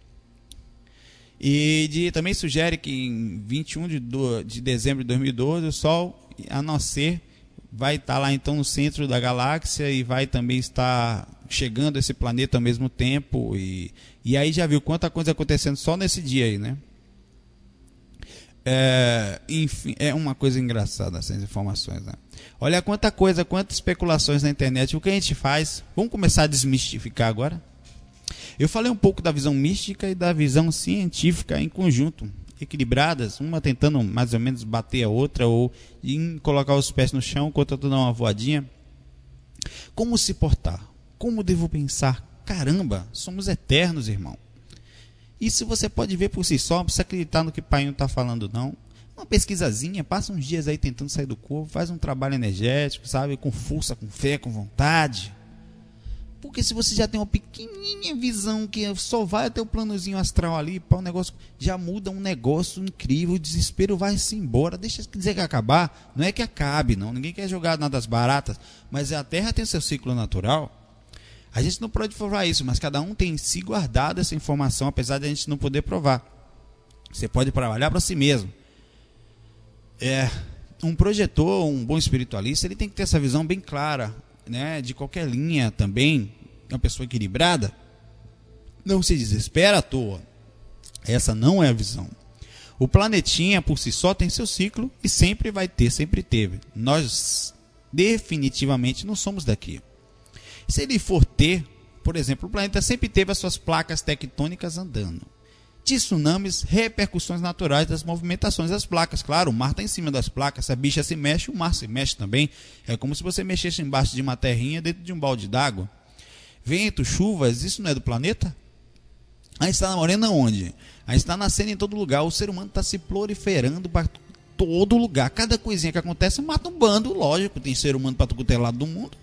E também sugere que em 21 de dezembro de 2012, o Sol, a nascer, vai estar lá então no centro da galáxia e vai também estar chegando a esse planeta ao mesmo tempo. E aí já viu quanta coisa acontecendo só nesse dia aí, né? Enfim, é uma coisa engraçada essas informações, né? Olha quanta coisa, quantas especulações na internet. O que a gente faz? Vamos começar a desmistificar agora? Eu falei um pouco da visão mística e da visão científica em conjunto, equilibradas, uma tentando mais ou menos bater a outra ou colocar os pés no chão enquanto eu estou dando uma voadinha. Como se portar? Como devo pensar? Caramba, somos eternos, irmão. Isso você pode ver por si só, não precisa acreditar no que o pai não está falando, não. Uma pesquisazinha, passa uns dias aí tentando sair do corpo, faz um trabalho energético, sabe? Com força, com fé, com vontade. Porque se você já tem uma pequenininha visão que só vai até o planozinho astral ali, o negócio já muda um negócio incrível, o desespero vai-se embora. Deixa eu dizer que acabar, não é que acabe, não. Ninguém quer jogar nada das baratas, mas a Terra tem seu ciclo natural. A gente não pode provar isso, mas cada um tem em si guardado essa informação, apesar de a gente não poder provar. Você pode trabalhar para si mesmo. Um projetor, um bom espiritualista, ele tem que ter essa visão bem clara, né? De qualquer linha também, uma pessoa equilibrada, não se desespera à toa. Essa não é a visão. O planetinha por si só tem seu ciclo e sempre vai ter, sempre teve. Nós definitivamente não somos daqui. Se ele for ter, por exemplo, o planeta sempre teve as suas placas tectônicas andando. Tsunamis, repercussões naturais das movimentações das placas. Claro, o mar está em cima das placas. Se a bicha se mexe, o mar se mexe também. É como se você mexesse embaixo de uma terrinha dentro de um balde d'água. Vento, chuvas, isso não é do planeta? Aí está namorando aonde? Aí está nascendo em todo lugar. O ser humano está se proliferando para todo lugar. Cada coisinha que acontece mata um bando. Lógico, tem ser humano para todo lado do mundo.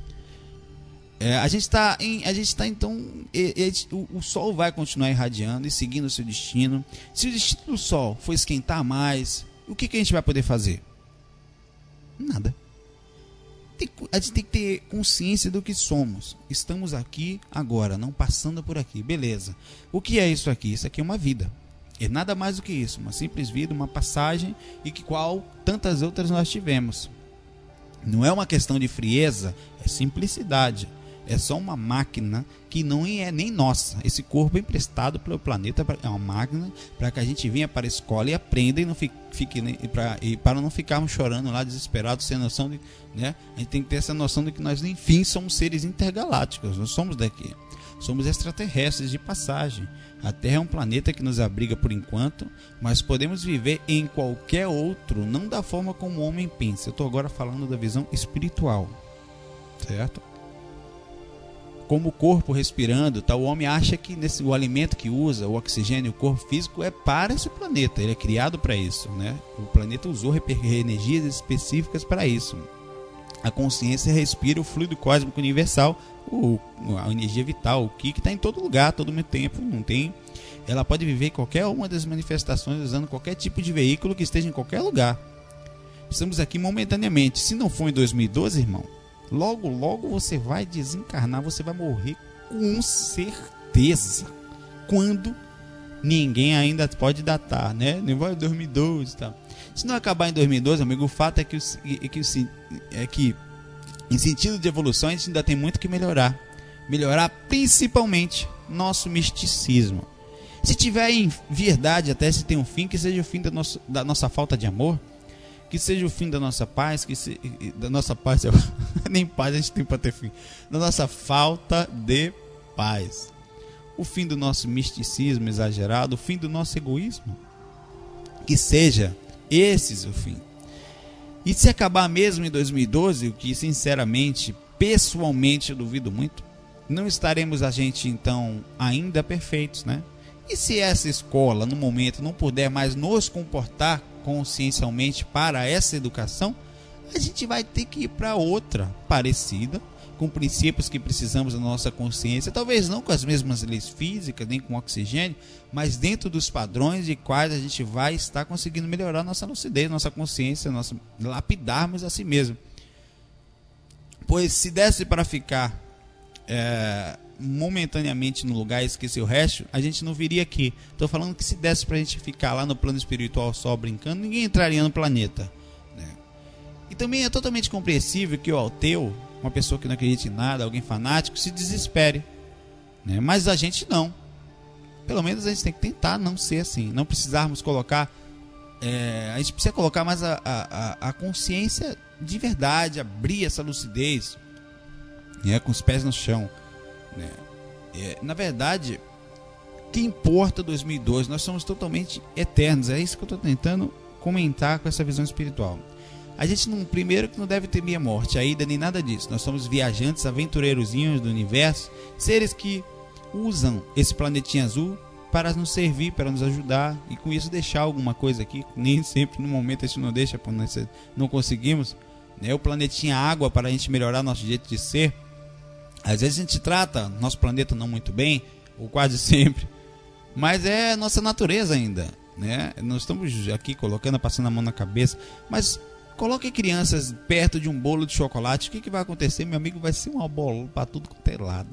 A gente está então, o Sol vai continuar irradiando e seguindo o seu destino. Se o destino do Sol for esquentar mais, o que a gente vai poder fazer? Nada. A gente tem que ter consciência do que somos. Estamos aqui agora, não passando por aqui. Beleza. O que é isso aqui? Isso aqui é uma vida. É nada mais do que isso. Uma simples vida, uma passagem e que qual tantas outras nós tivemos. Não é uma questão de frieza, é simplicidade. é só uma máquina que não é nem nossa. Esse corpo é emprestado pelo planeta, é uma máquina para que a gente venha para a escola e aprenda e não fique para não ficarmos chorando lá desesperados, sem noção de, né? A gente tem que ter essa noção de que nós, enfim, somos seres intergalácticos, não somos daqui. Somos extraterrestres de passagem. A Terra é um planeta que nos abriga por enquanto, mas podemos viver em qualquer outro, não da forma como o homem pensa. Eu estou agora falando da visão espiritual, certo? Como o corpo respirando, o homem acha que o alimento que usa, o oxigênio, o corpo físico é para esse planeta. Ele é criado para isso, né? O planeta usou energias específicas para isso. A consciência respira o fluido cósmico universal, a energia vital, o que está em todo lugar, todo o tempo. Não tem. Ela pode viver qualquer uma das manifestações usando qualquer tipo de veículo que esteja em qualquer lugar. Estamos aqui momentaneamente. Se não for em 2012, irmão, logo, logo você vai desencarnar, você vai morrer com certeza. Quando ninguém ainda pode datar, né? Não vai em 2012 e tal. Se não acabar em 2012, amigo, o fato é que em sentido de evolução a gente ainda tem muito que melhorar. Melhorar principalmente nosso misticismo. Se tiver em verdade, até se tem um fim, que seja o fim da nossa falta de amor, que seja o fim da nossa paz, da nossa paz, nem paz a gente tem para ter fim, da nossa falta de paz. O fim do nosso misticismo exagerado, o fim do nosso egoísmo. Que seja esse o fim. E se acabar mesmo em 2012, o que sinceramente, pessoalmente eu duvido muito, não estaremos a gente então ainda perfeitos, né? E se essa escola no momento não puder mais nos comportar consciencialmente para essa educação, a gente vai ter que ir para outra parecida, com princípios que precisamos da nossa consciência, talvez não com as mesmas leis físicas, nem com oxigênio, mas dentro dos padrões de quais a gente vai estar conseguindo melhorar nossa lucidez, nossa consciência, lapidarmos a si mesmo. Pois se desse para ficar momentaneamente no lugar e esquecer o resto, a gente não viria aqui. Estou falando que se desse para a gente ficar lá no plano espiritual só brincando, ninguém entraria no planeta, né? E também é totalmente compreensível que o ateu, uma pessoa que não acredita em nada, alguém fanático, se desespere, né? Mas a gente não. Pelo menos a gente tem que tentar não ser assim. Não precisarmos colocar... a gente precisa colocar mais a consciência de verdade, abrir essa lucidez, né? Com os pés no chão, né? Na verdade, que importa 2012? Nós somos totalmente eternos. É isso que eu estou tentando comentar com essa visão espiritual. A gente primeiro que não deve temer a morte, a ida nem nada disso. Nós somos viajantes, aventureirozinhos do universo, seres que usam esse planetinha azul para nos servir, para nos ajudar e com isso deixar alguma coisa aqui. Nem sempre no momento a gente não deixa, quando nós não conseguimos, né? O planetinha água para a gente melhorar nosso jeito de ser. Às vezes a gente trata nosso planeta não muito bem, ou quase sempre, mas é nossa natureza ainda, né? Nós estamos aqui passando a mão na cabeça, mas coloque crianças perto de um bolo de chocolate, o que vai acontecer, meu amigo? Vai ser uma bola para tudo quanto é lado.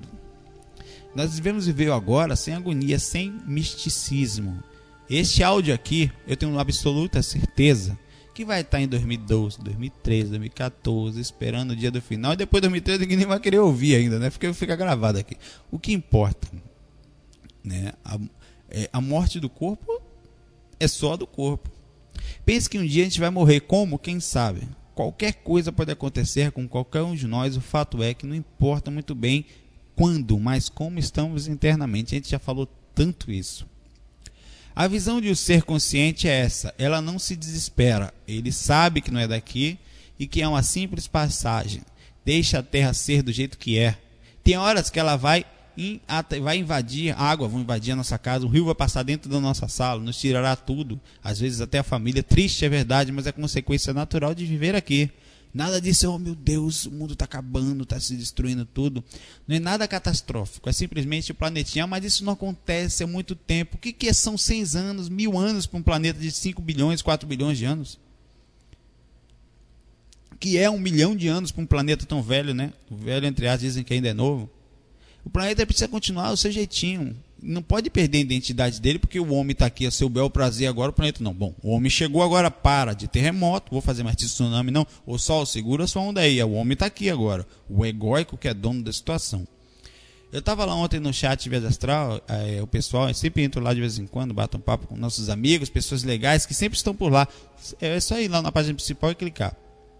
Nós devemos viver agora sem agonia, sem misticismo. Este áudio aqui, eu tenho absoluta certeza que vai estar em 2012, 2013, 2014, esperando o dia do final. E depois de 2013 ninguém vai querer ouvir ainda, né? Porque fica gravado aqui. O que importa, né? A morte do corpo é só do corpo. Pense que um dia a gente vai morrer. Como? Quem sabe? Qualquer coisa pode acontecer com qualquer um de nós. O fato é que não importa muito bem quando, mas como estamos internamente. A gente já falou tanto isso. A visão de um ser consciente é essa. Ela não se desespera. Ele sabe que não é daqui e que é uma simples passagem. Deixa a terra ser do jeito que é. Tem horas que ela vai invadir a água, vai invadir a nossa casa, o rio vai passar dentro da nossa sala, nos tirará tudo, às vezes até a família. Triste, é verdade, mas é consequência natural de viver aqui. Nada disso, oh meu Deus, o mundo está acabando, está se destruindo tudo. Não é nada catastrófico, é simplesmente o planetinha. Mas isso não acontece há muito tempo. O que são 100 anos, 1000 anos para um planeta de 5 bilhões, 4 bilhões de anos? Que é 1 milhão de anos para um planeta tão velho, né? O velho, entre aspas, dizem que ainda é novo. O planeta precisa continuar o seu jeitinho. não pode perder a identidade dele, porque o homem está aqui a seu bel prazer agora, o planeta não. Bom, o homem chegou agora, para de terremoto, vou fazer mais tsunami, não. O sol segura sua onda aí, o homem está aqui agora. O egóico que é dono da situação. Eu estava lá ontem no chat Via Astral, o pessoal, eu sempre entro lá de vez em quando, bato um papo com nossos amigos, pessoas legais que sempre estão por lá. É só ir lá na página principal e clicar.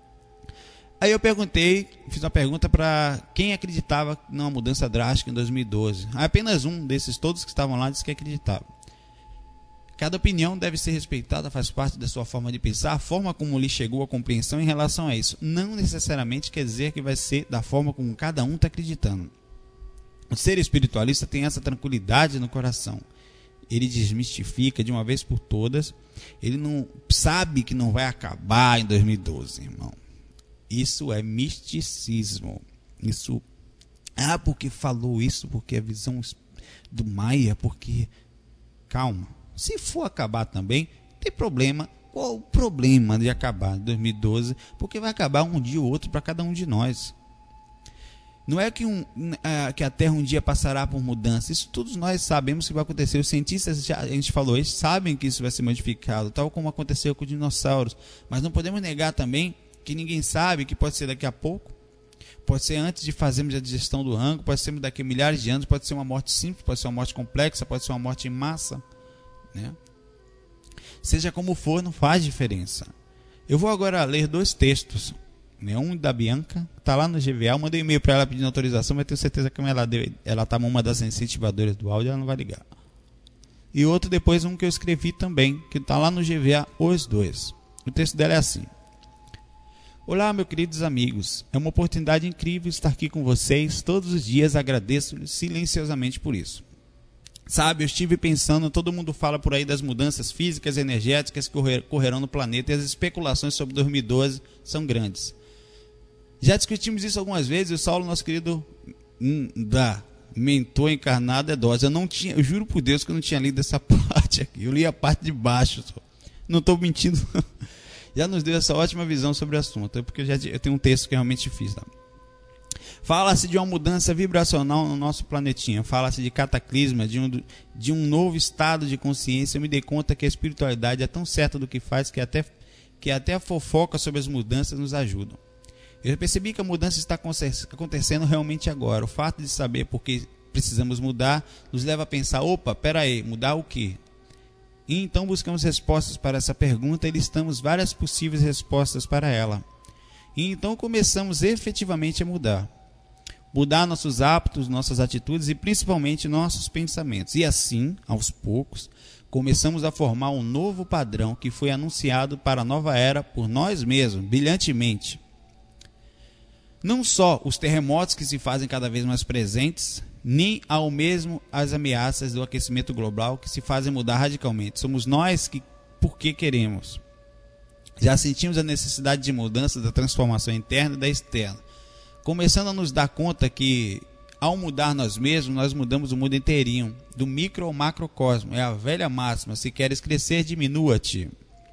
Aí eu fiz uma pergunta para quem acreditava numa mudança drástica em 2012. Apenas um desses todos que estavam lá disse que acreditava. Cada opinião deve ser respeitada, faz parte da sua forma de pensar, a forma como lhe chegou a compreensão em relação a isso. Não necessariamente quer dizer que vai ser da forma como cada um está acreditando. O ser espiritualista tem essa tranquilidade no coração. Ele desmistifica de uma vez por todas. Ele não sabe que não vai acabar em 2012, irmão. Isso é misticismo. Isso, porque falou isso, porque é visão do Maia, porque... Calma. Se for acabar também, não tem problema. Qual o problema de acabar em 2012? Porque vai acabar um dia ou outro para cada um de nós. Não é que a Terra um dia passará por mudança. Isso todos nós sabemos que vai acontecer. Os cientistas, a gente falou, eles sabem que isso vai ser modificado, tal como aconteceu com os dinossauros. Mas não podemos negar também que ninguém sabe, que pode ser daqui a pouco, pode ser antes de fazermos a digestão do rango, pode ser daqui a milhares de anos, pode ser uma morte simples, pode ser uma morte complexa, pode ser uma morte em massa, né? Seja como for, não faz diferença. Eu vou agora ler 2 textos, né? Um da Bianca, está lá no GVA, eu mandei um e-mail para ela pedindo autorização, mas tenho certeza que ela está uma das incentivadoras do áudio, ela não vai ligar. E outro depois, um que eu escrevi também, que está lá no GVA, os 2. O texto dela é assim: olá, meus queridos amigos. É uma oportunidade incrível estar aqui com vocês. Todos os dias agradeço silenciosamente por isso. Sabe, eu estive pensando, todo mundo fala por aí das mudanças físicas e energéticas que ocorrerão no planeta e as especulações sobre 2012 são grandes. Já discutimos isso algumas vezes. O Saulo, nosso querido mentor encarnado, é dose. Eu juro por Deus que eu não tinha lido essa parte aqui. Eu li a parte de baixo só. Não estou mentindo. Já nos deu essa ótima visão sobre o assunto, porque eu tenho um texto que realmente fiz. Tá? Fala-se de uma mudança vibracional no nosso planetinha, fala-se de cataclisma, de um novo estado de consciência. Eu me dei conta que a espiritualidade é tão certa do que faz que até a fofoca sobre as mudanças nos ajuda. Eu percebi que a mudança está acontecendo realmente agora. O fato de saber por que precisamos mudar nos leva a pensar, pera aí, mudar o quê? E então buscamos respostas para essa pergunta e listamos várias possíveis respostas para ela. E então começamos efetivamente a mudar. Mudar nossos hábitos, nossas atitudes e principalmente nossos pensamentos. E assim, aos poucos, começamos a formar um novo padrão que foi anunciado para a nova era por nós mesmos, brilhantemente. Não só os terremotos que se fazem cada vez mais presentes, nem ao mesmo as ameaças do aquecimento global que se fazem mudar radicalmente. Somos nós que, porque queremos. Já sentimos a necessidade de mudança da transformação interna e da externa, começando a nos dar conta que, ao mudar nós mesmos, nós mudamos o mundo inteirinho, do micro ao macrocosmo. É a velha máxima: se queres crescer, diminua-te.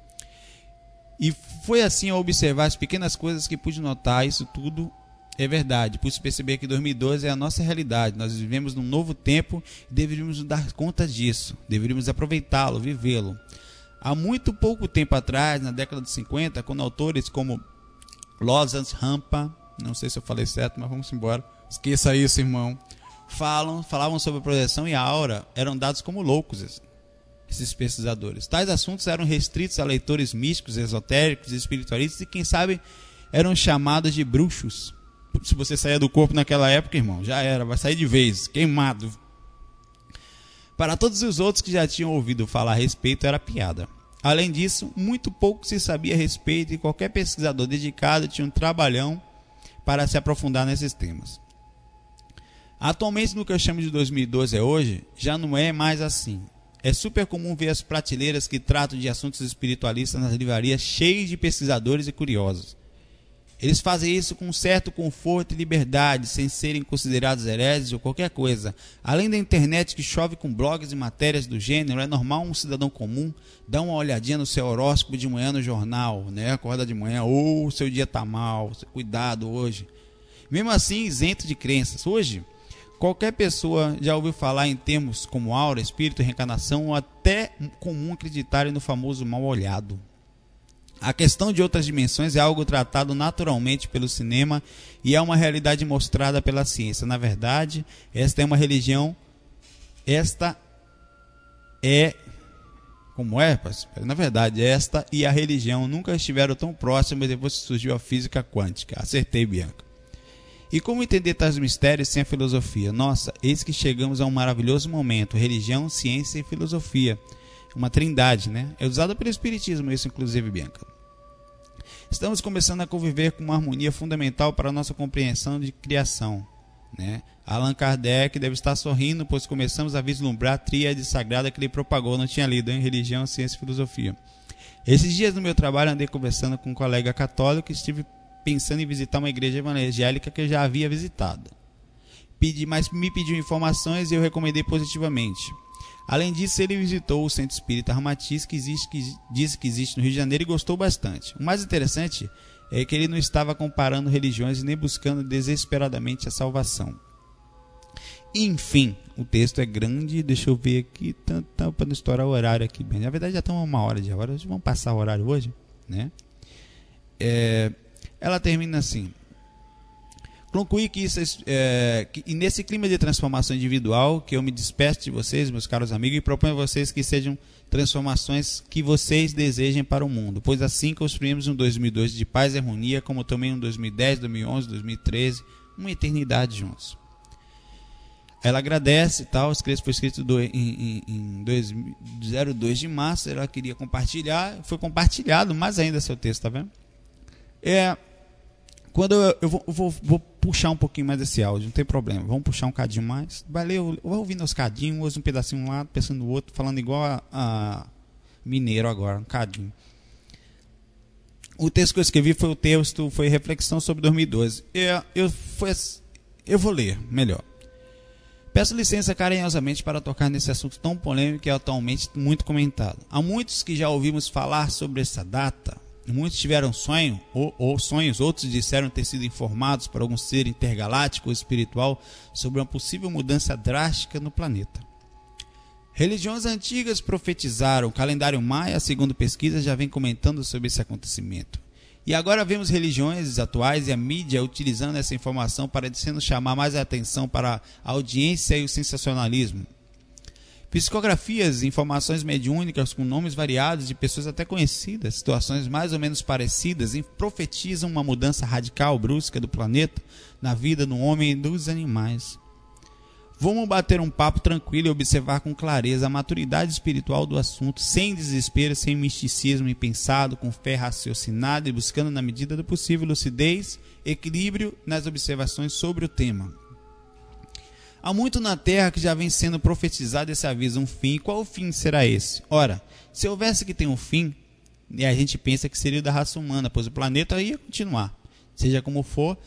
E foi assim ao observar as pequenas coisas que pude notar. Isso tudo é verdade. Pude perceber que 2012 é a nossa realidade. Nós vivemos num novo tempo e deveríamos nos dar conta disso. Deveríamos aproveitá-lo, vivê-lo. Há muito pouco tempo atrás, na década de 50, quando autores como Lawrence Rampa, não sei se eu falei certo, mas vamos embora, esqueça isso, irmão, falavam sobre a projeção e a aura, eram dados como loucos esses pesquisadores. Tais assuntos eram restritos a leitores místicos, esotéricos, espiritualistas e, quem sabe, eram chamados de bruxos. Se você saía do corpo naquela época, irmão, já era, vai sair de vez, queimado. Para todos os outros que já tinham ouvido falar a respeito, era piada. Além disso, muito pouco se sabia a respeito e qualquer pesquisador dedicado tinha um trabalhão para se aprofundar nesses temas. Atualmente, no que eu chamo de 2012 hoje, já não é mais assim. É super comum ver as prateleiras que tratam de assuntos espiritualistas nas livrarias cheias de pesquisadores e curiosos. Eles fazem isso com um certo conforto e liberdade, sem serem considerados hereges ou qualquer coisa. Além da internet que chove com blogs e matérias do gênero, é normal um cidadão comum dar uma olhadinha no seu horóscopo de manhã no jornal, né? Acorda de manhã, ou seu dia está mal, cuidado hoje. Mesmo assim, isento de crenças. Hoje, Qualquer pessoa já ouviu falar em termos como aura, espírito, reencarnação, ou até comum acreditar no famoso mal-olhado. A questão de outras dimensões é algo tratado naturalmente pelo cinema e é uma realidade mostrada pela ciência. Na verdade, esta é uma religião. Esta é... Como é? Na verdade, esta e a religião nunca estiveram tão próximas depois que surgiu a física quântica. Acertei, Bianca. E como entender tais mistérios sem a filosofia? Nossa, eis que chegamos a um maravilhoso momento. Religião, ciência e filosofia. Uma trindade, né? É usada pelo Espiritismo isso, inclusive, Bianca. Estamos começando a conviver com uma harmonia fundamental para a nossa compreensão de criação, né? Allan Kardec deve estar sorrindo, pois começamos a vislumbrar a tríade sagrada que ele propagou. Não tinha lido, hein? Religião, ciência e filosofia. Esses dias no meu trabalho andei conversando com um colega católico e estive pensando em visitar uma igreja evangélica que eu já havia visitado. Mas me pediu informações e eu recomendei positivamente. Além disso, ele visitou o Centro Espírita Ramatiz, que diz que existe no Rio de Janeiro, e gostou bastante. O mais interessante é que ele não estava comparando religiões nem buscando desesperadamente a salvação. Enfim, o texto é grande, deixa eu ver aqui, para não estourar o horário aqui. Na verdade, já estamos 1 hora de hora, vamos passar o horário hoje, né? Ela termina assim: concluí que nesse clima de transformação individual, que eu me despeço de vocês, meus caros amigos, e proponho a vocês que sejam transformações que vocês desejem para o mundo, pois assim construímos um 2002 de paz e harmonia, como também um 2010, 2011, 2013, uma eternidade juntos. Ela agradece e tal, foi escrito em 02 de março, ela queria compartilhar, foi compartilhado mais ainda seu texto, tá vendo? Quando eu vou puxar um pouquinho mais desse áudio, não tem problema, vamos puxar um cadinho mais, valeu, vou ouvindo os cadinhos, ouço um pedacinho um lado, pensando no outro, falando igual a mineiro agora, um cadinho. O texto que eu escrevi foi reflexão sobre 2012, eu vou ler melhor. Peço licença carinhosamente para tocar nesse assunto tão polêmico e atualmente muito comentado. Há muitos que já ouvimos falar sobre essa data. Muitos tiveram sonho ou sonhos, outros disseram ter sido informados por algum ser intergaláctico ou espiritual sobre uma possível mudança drástica no planeta. Religiões antigas profetizaram, o calendário maia, segundo pesquisas, já vem comentando sobre esse acontecimento. E agora vemos religiões atuais e a mídia utilizando essa informação para chamar mais a atenção para a audiência e o sensacionalismo. Psicografias, informações mediúnicas com nomes variados de pessoas até conhecidas, situações mais ou menos parecidas, profetizam uma mudança radical, brusca do planeta, na vida do homem e dos animais. Vamos bater um papo tranquilo e observar com clareza a maturidade espiritual do assunto, sem desespero, sem misticismo impensado, com fé raciocinada e buscando, na medida do possível, lucidez, equilíbrio nas observações sobre o tema. Há muito na Terra que já vem sendo profetizado esse aviso, um fim. E qual o fim será esse? Ora, se houvesse que ter um fim, a gente pensa que seria o da raça humana, pois o planeta ia continuar. Seja como for,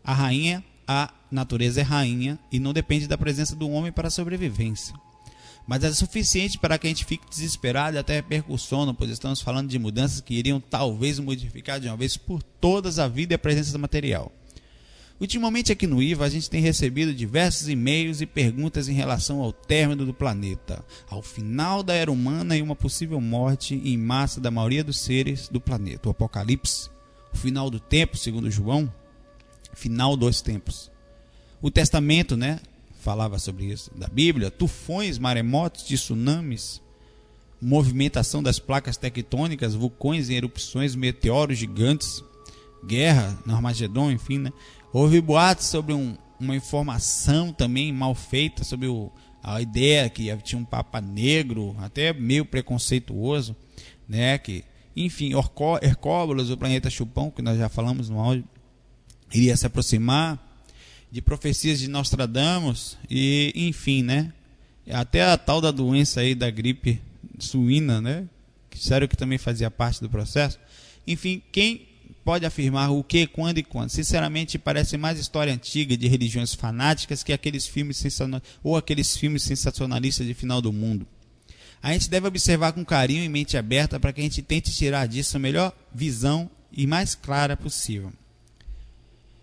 a natureza é rainha e não depende da presença do homem para a sobrevivência. Mas é suficiente para que a gente fique desesperado e até repercussiono, pois estamos falando de mudanças que iriam talvez modificar de uma vez por todas a vida e a presença material. Ultimamente aqui no IVA a gente tem recebido diversos e-mails e perguntas em relação ao término do planeta, ao final da era humana e uma possível morte em massa da maioria dos seres do planeta, o apocalipse, o final do tempo, segundo João, final dos tempos. O Testamento, né, falava sobre isso, da Bíblia, tufões, maremotos, tsunamis, movimentação das placas tectônicas, vulcões em erupções, meteoros gigantes, guerra no Armagedon, enfim, né? Houve boatos sobre uma informação também mal feita sobre a ideia que tinha um Papa Negro, até meio preconceituoso, né? Que, enfim, Hercóbulos, o planeta Chupão, que nós já falamos no áudio, iria se aproximar, de profecias de Nostradamus, e, enfim, né? Até a tal da doença aí da gripe suína, né? Que sério que também fazia parte do processo. Enfim, quem pode afirmar o que, quando e quando? Sinceramente, parece mais história antiga de religiões fanáticas que aqueles filmes sensacionalistas de final do mundo. A gente deve observar com carinho e mente aberta para que a gente tente tirar disso a melhor visão e mais clara possível.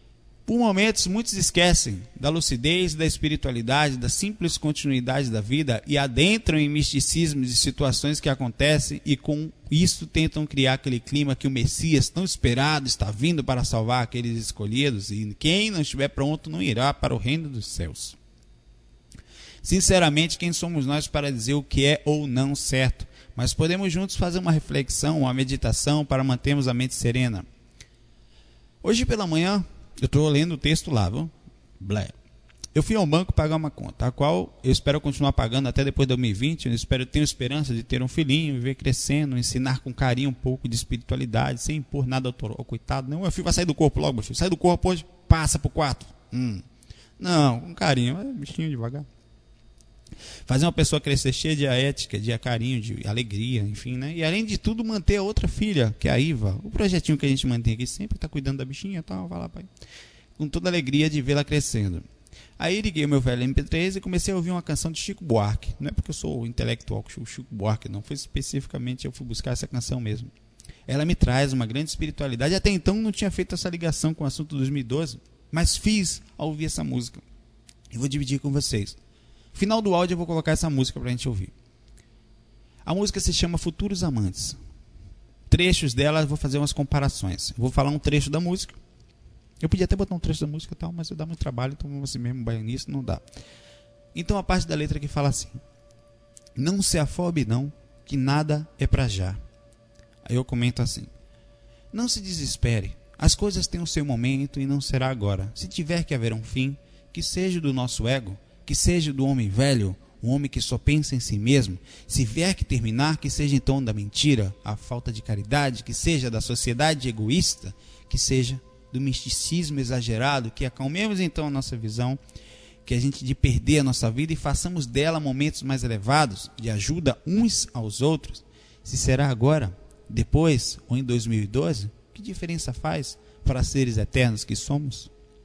Por momentos, muitos esquecem da lucidez, da espiritualidade, da simples continuidade da vida e adentram em misticismos de situações que acontecem e com isso tentam criar aquele clima que o Messias, tão esperado, está vindo para salvar aqueles escolhidos e quem não estiver pronto não irá para o reino dos céus. Sinceramente, quem somos nós para dizer o que é ou não certo? Mas podemos juntos fazer uma reflexão, uma meditação para mantermos a mente serena. Hoje pela manhã, eu estou lendo o texto lá, viu? Eu fui ao banco pagar uma conta, a qual eu espero continuar pagando até depois de 2020. Tenho esperança de ter um filhinho, ver crescendo, ensinar com carinho um pouco de espiritualidade, sem impor nada ao coitado. Não, meu filho vai sair do corpo logo, meu filho. Sai do corpo hoje, passa pro quarto. Não, com carinho, mas bichinho devagar. Fazer uma pessoa crescer cheia de ética, de carinho, de alegria, enfim, né? E além de tudo, manter a outra filha, que é a Iva. O projetinho que a gente mantém aqui sempre está cuidando da bichinha e tal, vai lá, pai. Com toda a alegria de vê-la crescendo. Aí liguei o meu velho MP3 e comecei a ouvir uma canção de Chico Buarque. Não é porque eu sou intelectual que o Chico Buarque, não. Foi especificamente eu fui buscar essa canção mesmo. Ela me traz uma grande espiritualidade. Até então não tinha feito essa ligação com o assunto de 2012, mas fiz ao ouvir essa música. E vou dividir com vocês. No final do áudio eu vou colocar essa música para a gente ouvir. A música se chama Futuros Amantes. Trechos dela eu vou fazer umas comparações. Vou falar um trecho da música. Eu podia até botar um trecho da música e tal, mas dá muito trabalho, então você mesmo baianista não dá. Então a parte da letra que fala assim: não se afobe não, que nada é para já. Aí eu comento assim: não se desespere, as coisas têm o seu momento e não será agora. Se tiver que haver um fim, que seja do nosso ego, que seja do homem velho, um homem que só pensa em si mesmo. Se vier que terminar, que seja então da mentira, a falta de caridade, que seja da sociedade egoísta, que seja do misticismo exagerado, que acalmemos então a nossa visão, que a gente de perder a nossa vida e façamos dela momentos mais elevados, de ajuda uns aos outros. Se será agora, depois ou em 2012, que diferença faz para seres eternos que somos?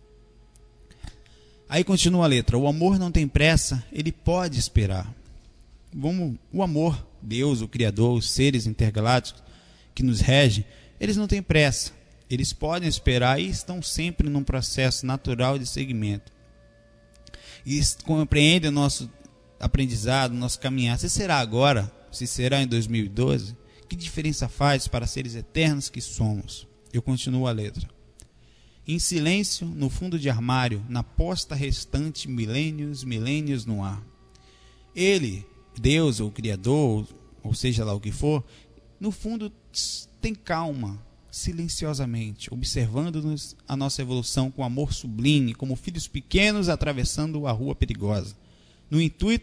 Aí continua a letra: o amor não tem pressa, ele pode esperar. O amor, Deus, o Criador, os seres intergalácticos que nos regem, eles não têm pressa. Eles podem esperar e estão sempre num processo natural de seguimento. E compreendem o nosso aprendizado, o nosso caminhar. Se será agora, se será em 2012, que diferença faz para seres eternos que somos? Eu continuo a letra. Em silêncio, no fundo de armário, na posta restante, milênios no ar. Ele, Deus ou Criador, ou seja lá o que for, no fundo tem calma, silenciosamente, observando-nos a nossa evolução com amor sublime, como filhos pequenos atravessando a rua perigosa, nos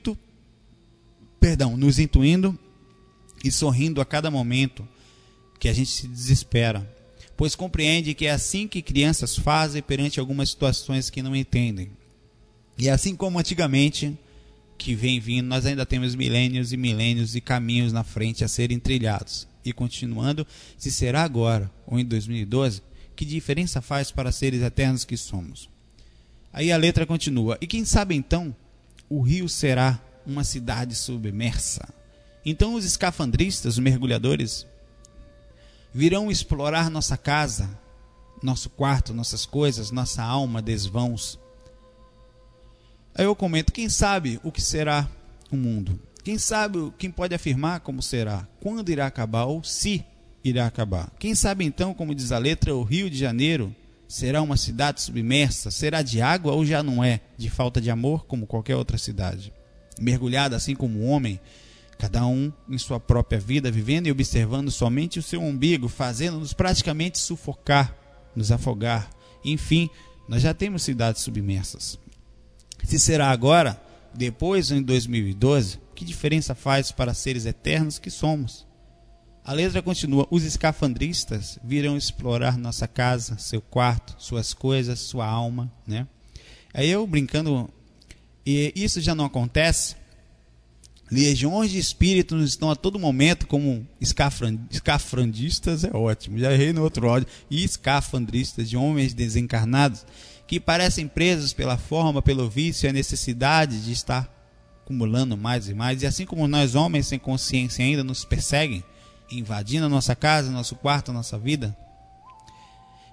intuindo e sorrindo a cada momento que a gente se desespera, pois compreende que é assim que crianças fazem perante algumas situações que não entendem. E assim como antigamente, que vem vindo, nós ainda temos milênios e caminhos na frente a serem trilhados. E continuando, se será agora ou em 2012, que diferença faz para seres eternos que somos? Aí a letra continua: e quem sabe então, o rio será uma cidade submersa. Então os escafandristas, os mergulhadores, virão explorar nossa casa, nosso quarto, nossas coisas, nossa alma, desvãos. Aí eu comento: quem sabe o que será o mundo? Quem sabe, quem pode afirmar como será, quando irá acabar ou se irá acabar? Quem sabe então, como diz a letra, o Rio de Janeiro será uma cidade submersa, será de água ou já não é, de falta de amor, como qualquer outra cidade? Mergulhada assim como o homem, cada um em sua própria vida, vivendo e observando somente o seu umbigo, fazendo-nos praticamente sufocar, nos afogar. Enfim, nós já temos cidades submersas. Se será agora, depois ou em 2012, que diferença faz para seres eternos que somos? A letra continua: os escafandristas virão explorar nossa casa, seu quarto, suas coisas, sua alma, né? Aí eu brincando, e isso já não acontece? Legiões de espíritos estão a todo momento como escafandristas, é ótimo, já errei no outro áudio, e escafandristas, de homens desencarnados, que parecem presos pela forma, pelo vício e a necessidade de estar acumulando mais e mais, e assim como nós homens sem consciência ainda nos perseguem, invadindo a nossa casa, nosso quarto, a nossa vida.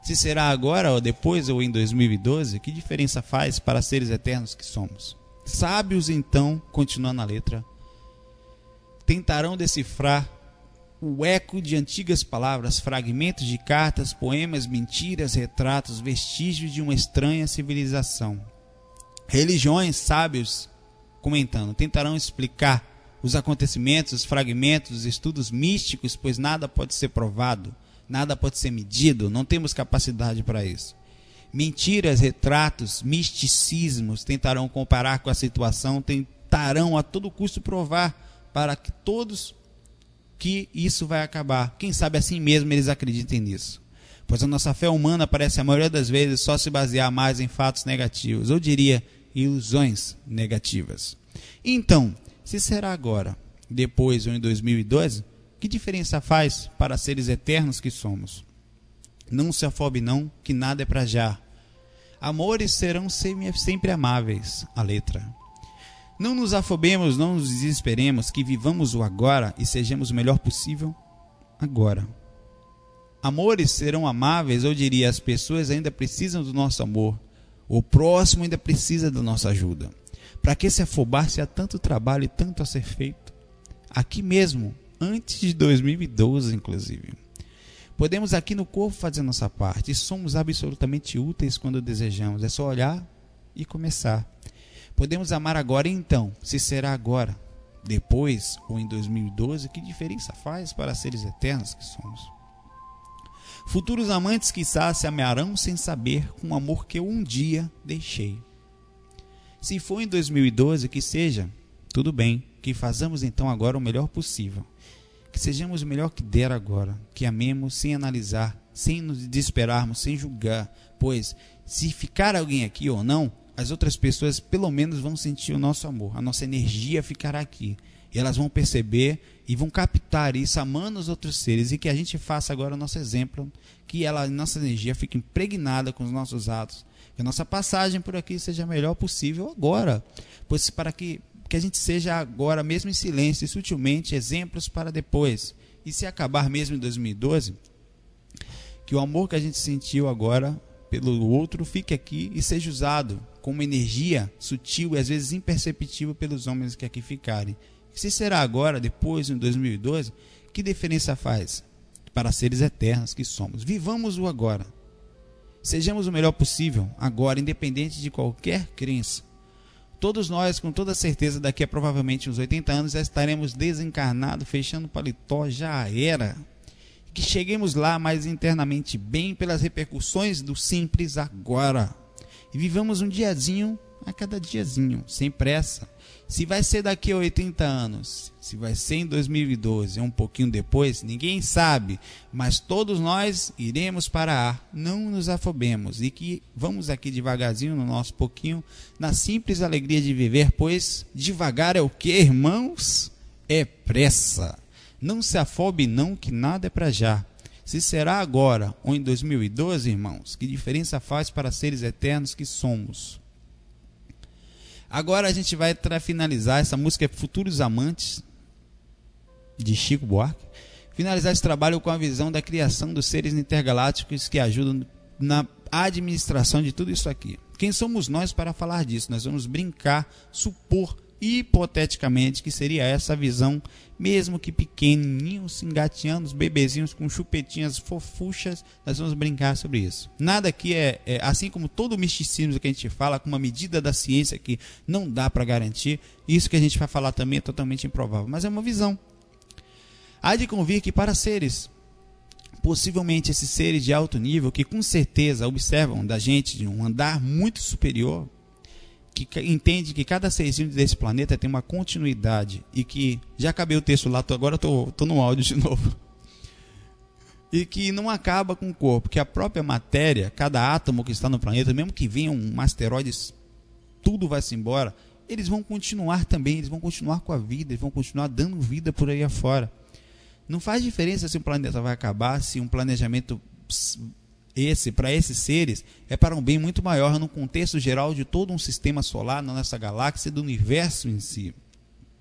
Se será agora ou depois ou em 2012, que diferença faz para seres eternos que somos? Sábios, então, continuando a letra, tentarão decifrar o eco de antigas palavras, fragmentos de cartas, poemas, mentiras, retratos, vestígios de uma estranha civilização. Religiões, sábios, comentando, tentarão explicar os acontecimentos, os fragmentos, os estudos místicos, pois nada pode ser provado, nada pode ser medido, não temos capacidade para isso. Mentiras, retratos, misticismos tentarão comparar com a situação, tentarão a todo custo provar para que todos que isso vai acabar. Quem sabe assim mesmo eles acreditem nisso. Pois a nossa fé humana parece a maioria das vezes só se basear mais em fatos negativos, ou diria, ilusões negativas. Então, se será agora, depois ou em 2012, que diferença faz para seres eternos que somos? Não se afobe não, que nada é para já. Amores serão sempre amáveis, a letra. Não nos afobemos, não nos desesperemos, que vivamos o agora e sejamos o melhor possível agora. Amores serão amáveis, eu diria, as pessoas ainda precisam do nosso amor. O próximo ainda precisa da nossa ajuda. Para que se afobar se há tanto trabalho e tanto a ser feito? Aqui mesmo, antes de 2012, inclusive. Podemos aqui no corpo fazer nossa parte e somos absolutamente úteis quando desejamos. É só olhar e começar. Podemos amar agora então, se será agora, depois ou em 2012, que diferença faz para seres eternos que somos? Futuros amantes quizás se amarão sem saber com o amor que eu um dia deixei. Se for em 2012, que seja, tudo bem, que façamos então agora o melhor possível. Que sejamos o melhor que der agora, que amemos sem analisar, sem nos desesperarmos, sem julgar, pois se ficar alguém aqui ou não, as outras pessoas pelo menos vão sentir o nosso amor, a nossa energia ficará aqui. E elas vão perceber e vão captar isso, amando os outros seres, e que a gente faça agora o nosso exemplo, que nossa energia fique impregnada com os nossos atos, que a nossa passagem por aqui seja a melhor possível agora, pois para que a gente seja agora, mesmo em silêncio e sutilmente, exemplos para depois. E se acabar mesmo em 2012, que o amor que a gente sentiu agora pelo outro fique aqui e seja usado como energia sutil e às vezes imperceptível pelos homens que aqui ficarem. Se será agora, depois, em 2012, que diferença faz para seres eternos que somos? Vivamos o agora. Sejamos o melhor possível agora, independente de qualquer crença. Todos nós, com toda certeza, daqui a provavelmente uns 80 anos, já estaremos desencarnados, fechando o paletó, já era. Que cheguemos lá mais internamente bem pelas repercussões do simples agora. E vivamos um diazinho a cada diazinho, sem pressa. Se vai ser daqui a 80 anos, se vai ser em 2012, um pouquinho depois, ninguém sabe, mas todos nós iremos parar, não nos afobemos e que vamos aqui devagarzinho no nosso pouquinho, na simples alegria de viver, pois devagar é o que, irmãos? É pressa. Não se afobe não, que nada é para já. Se será agora ou em 2012, irmãos, que diferença faz para seres eternos que somos? Agora a gente vai finalizar, essa música é Futuros Amantes, de Chico Buarque. Finalizar esse trabalho com a visão da criação dos seres intergalácticos que ajudam na administração de tudo isso aqui. Quem somos nós para falar disso? Nós vamos brincar, supor hipoteticamente que seria essa visão, mesmo que pequenininhos, engateando, os bebezinhos com chupetinhas fofuchas, nós vamos brincar sobre isso. Nada aqui é assim como todo o misticismo que a gente fala, com uma medida da ciência que não dá para garantir, isso que a gente vai falar também é totalmente improvável, mas é uma visão. Há de convir que para seres, possivelmente esses seres de alto nível, que com certeza observam da gente de um andar muito superior, que entende que cada serzinho desse planeta tem uma continuidade e que, já acabei o texto lá, agora estou no áudio de novo, e que não acaba com o corpo, que a própria matéria, cada átomo que está no planeta, mesmo que venha um asteroide, tudo vai se embora, eles vão continuar também, eles vão continuar com a vida, eles vão continuar dando vida por aí afora. Não faz diferença se o planeta vai acabar, se um planejamento para esses seres é para um bem muito maior no contexto geral de todo um sistema solar, na nossa galáxia e do universo em si.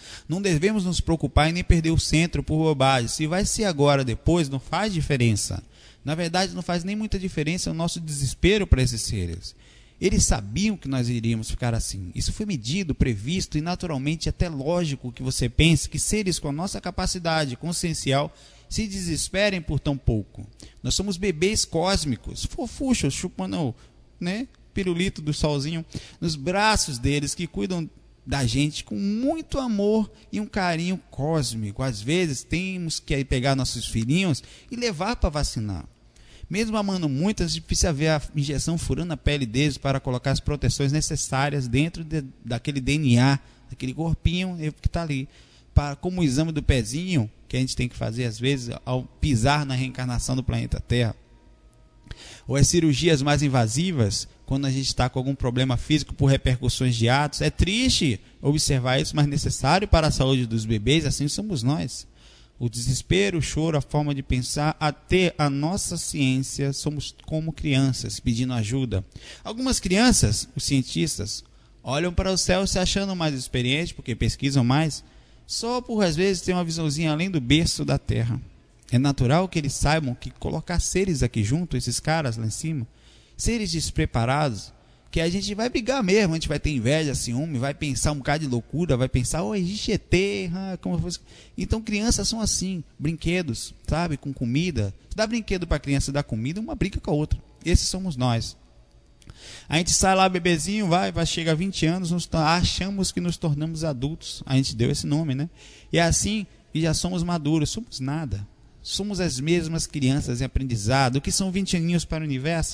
Não devemos nos preocupar e nem perder o centro por bobagem. Se vai ser agora, depois, não faz diferença. Na verdade, não faz nem muita diferença o nosso desespero para esses seres. Eles sabiam que nós iríamos ficar assim. Isso foi medido, previsto e naturalmente até lógico que você pense que seres com a nossa capacidade consciencial se desesperem por tão pouco. Nós somos bebês cósmicos, fofuchos, chupando, pirulito do solzinho, nos braços deles que cuidam da gente com muito amor e um carinho cósmico. Às vezes temos que pegar nossos filhinhos e levar para vacinar. Mesmo amando muito, a gente precisa ver a injeção furando a pele deles para colocar as proteções necessárias dentro daquele DNA, daquele corpinho que está ali. Como o exame do pezinho, que a gente tem que fazer às vezes ao pisar na reencarnação do planeta Terra. Ou as cirurgias mais invasivas, quando a gente está com algum problema físico por repercussões de atos. É triste observar isso, mas necessário para a saúde dos bebês, assim somos nós. O desespero, o choro, a forma de pensar, até a nossa ciência, somos como crianças pedindo ajuda. Algumas crianças, os cientistas, olham para o céu se achando mais experientes, porque pesquisam mais, só por às vezes ter uma visãozinha além do berço da Terra. É natural que eles saibam que colocar seres aqui junto, esses caras lá em cima, seres despreparados, que a gente vai brigar mesmo, a gente vai ter inveja, ciúme, vai pensar um bocado de loucura, vai pensar, existe ET, como fosse. Então crianças são assim, brinquedos, sabe, com comida. Se dá brinquedo para a criança, dá comida, uma briga com a outra. Esses somos nós. A gente sai lá, bebezinho, vai chega a 20 anos, achamos que nos tornamos adultos. A gente deu esse nome, né? E assim, e já somos maduros, somos nada. Somos as mesmas crianças em aprendizado. O que são 20 aninhos para o universo?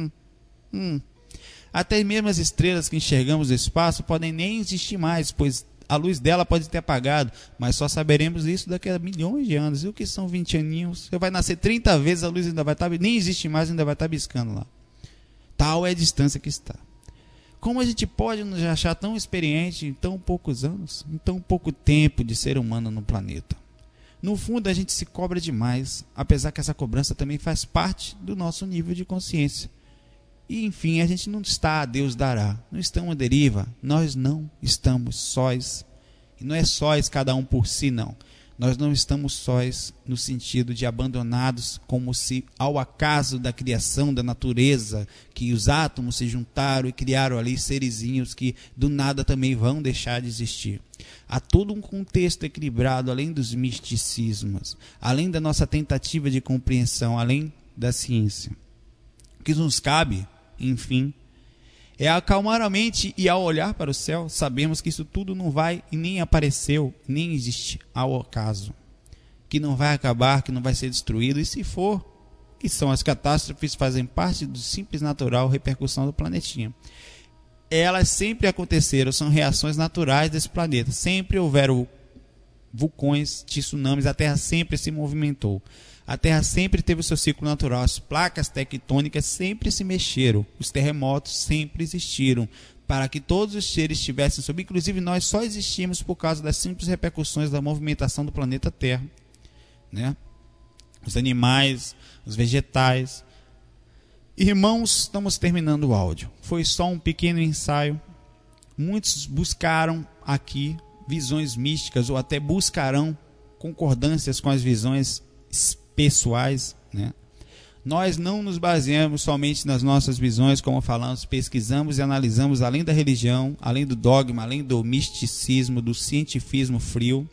Até mesmo as estrelas que enxergamos no espaço podem nem existir mais, pois a luz dela pode ter apagado, mas só saberemos isso daqui a milhões de anos. E o que são 20 aninhos? Você vai nascer 30 vezes, a luz ainda vai estar, nem existe mais, ainda vai estar piscando lá. Tal é a distância que está. Como a gente pode nos achar tão experiente em tão poucos anos, em tão pouco tempo de ser humano no planeta? No fundo, a gente se cobra demais, apesar que essa cobrança também faz parte do nosso nível de consciência. E, enfim, a gente não está a Deus dará. Não estamos à deriva. Nós não estamos sós. E não é sós cada um por si, não. Nós não estamos sós no sentido de abandonados, como se ao acaso da criação da natureza, que os átomos se juntaram e criaram ali serezinhos que do nada também vão deixar de existir. Há todo um contexto equilibrado, além dos misticismos, além da nossa tentativa de compreensão, além da ciência. O que nos cabe, enfim, é acalmar a mente e ao olhar para o céu, sabemos que isso tudo não vai e nem apareceu, nem existe ao acaso. Que não vai acabar, que não vai ser destruído, e se for, que são as catástrofes, fazem parte do simples natural repercussão do planetinha. Elas sempre aconteceram, são reações naturais desse planeta. Sempre houveram vulcões, tsunamis, a Terra sempre se movimentou. A Terra sempre teve o seu ciclo natural, as placas tectônicas sempre se mexeram, os terremotos sempre existiram, para que todos os seres estivessem sob, inclusive nós só existimos por causa das simples repercussões da movimentação do planeta Terra, né? Os animais, os vegetais. Irmãos, estamos terminando o áudio. Foi só um pequeno ensaio. Muitos buscaram aqui visões místicas ou até buscarão concordâncias com as visões pessoais, né? Nós não nos baseamos somente nas nossas visões, como falamos, pesquisamos e analisamos além da religião, além do dogma, além do misticismo, do cientifismo frio,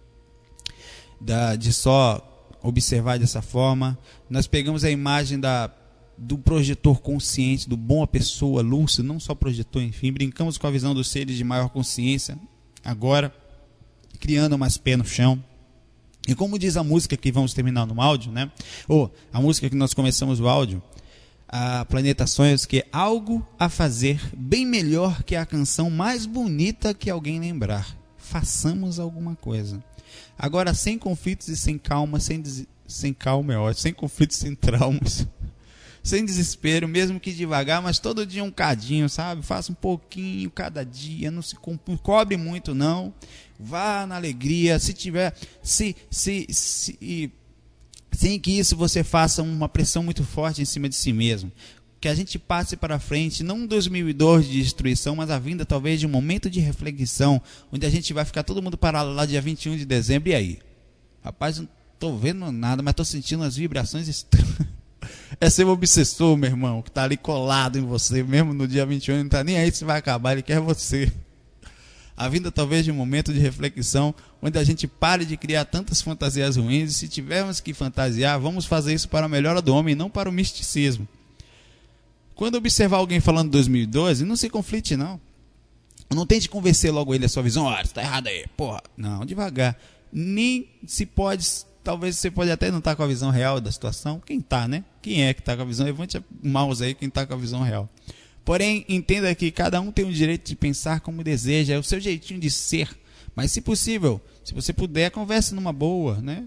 de só observar dessa forma. Nós pegamos a imagem do projetor consciente, do boa pessoa, lúcido, não só projetor, enfim, brincamos com a visão dos seres de maior consciência, agora criando mais pé no chão. E como diz a música que vamos terminar no áudio, né? A música que nós começamos o áudio, a Planeta Sonhos, que é algo a fazer bem melhor que a canção mais bonita que alguém lembrar. Façamos alguma coisa. Agora, sem conflitos e sem calma, sem calma é ótimo, sem conflitos, sem traumas, sem desespero, mesmo que devagar, mas todo dia um cadinho, sabe? Faça um pouquinho cada dia, não se cobre muito não. Vá na alegria, se tiver, sem que isso você faça uma pressão muito forte em cima de si mesmo. que a gente passe para frente, não um 2002 de destruição, mas a vinda talvez de um momento de reflexão, onde a gente vai ficar todo mundo parado lá dia 21 de dezembro, e aí? Rapaz, não estou vendo nada, mas estou sentindo as vibrações estranhas. É ser um obsessor, meu irmão, que está ali colado em você, mesmo no dia 21, ele não está nem aí se vai acabar, ele quer você. A vinda talvez de um momento de reflexão, onde a gente pare de criar tantas fantasias ruins, e se tivermos que fantasiar, vamos fazer isso para a melhora do homem, não para o misticismo. Quando observar alguém falando 2012, não se conflite, não. Não tente convencer logo ele a sua visão. Você está errado aí, porra. Não, devagar. Nem se pode, talvez você pode até não estar com a visão real da situação. Quem está, né? Quem é que está com a visão? Levante o mouse aí, quem está com a visão real. Porém, entenda que cada um tem o direito de pensar como deseja, é o seu jeitinho de ser. Mas, se possível, se você puder, converse numa boa, né?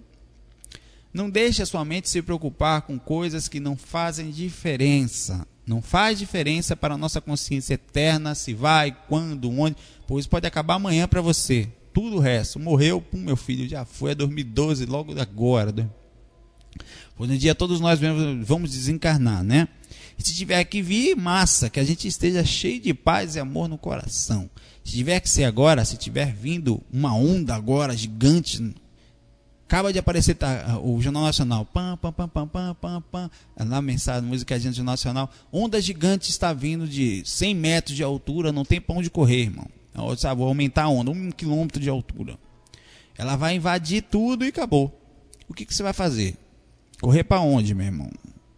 Não deixe a sua mente se preocupar com coisas que não fazem diferença. Não faz diferença para a nossa consciência eterna, se vai, quando, onde, pois pode acabar amanhã para você. Tudo o resto, morreu, pum, meu filho, já foi, é 2012, logo agora. Pois um dia todos nós vamos desencarnar, né? E se tiver que vir, massa, que a gente esteja cheio de paz e amor no coração. Se tiver que ser agora, se tiver vindo uma onda agora gigante, acaba de aparecer o Jornal Nacional, pam, pam, pam, pam, pam, pam, pam, na mensagem, música de Jornal Nacional, onda gigante está vindo de 100 metros de altura, não tem para onde correr, irmão. Sabe, vou aumentar a onda, 1 quilômetro de altura. Ela vai invadir tudo e acabou. O que você vai fazer? Correr para onde, meu irmão?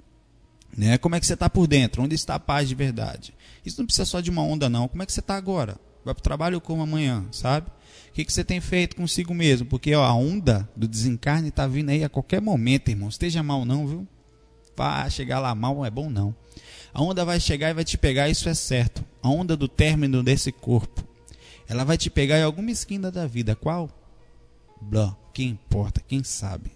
Né? Como é que você está por dentro? Onde está a paz de verdade? Isso não precisa só de uma onda, não. Como é que você está agora? Vai para o trabalho como amanhã, sabe? O que você tem feito consigo mesmo? Porque a onda do desencarne está vindo aí a qualquer momento, irmão. Esteja mal não, viu? Vai chegar lá mal, não é bom não. A onda vai chegar e vai te pegar, isso é certo. A onda do término desse corpo. Ela vai te pegar em alguma esquina da vida. Qual? Blá, quem importa, quem sabe.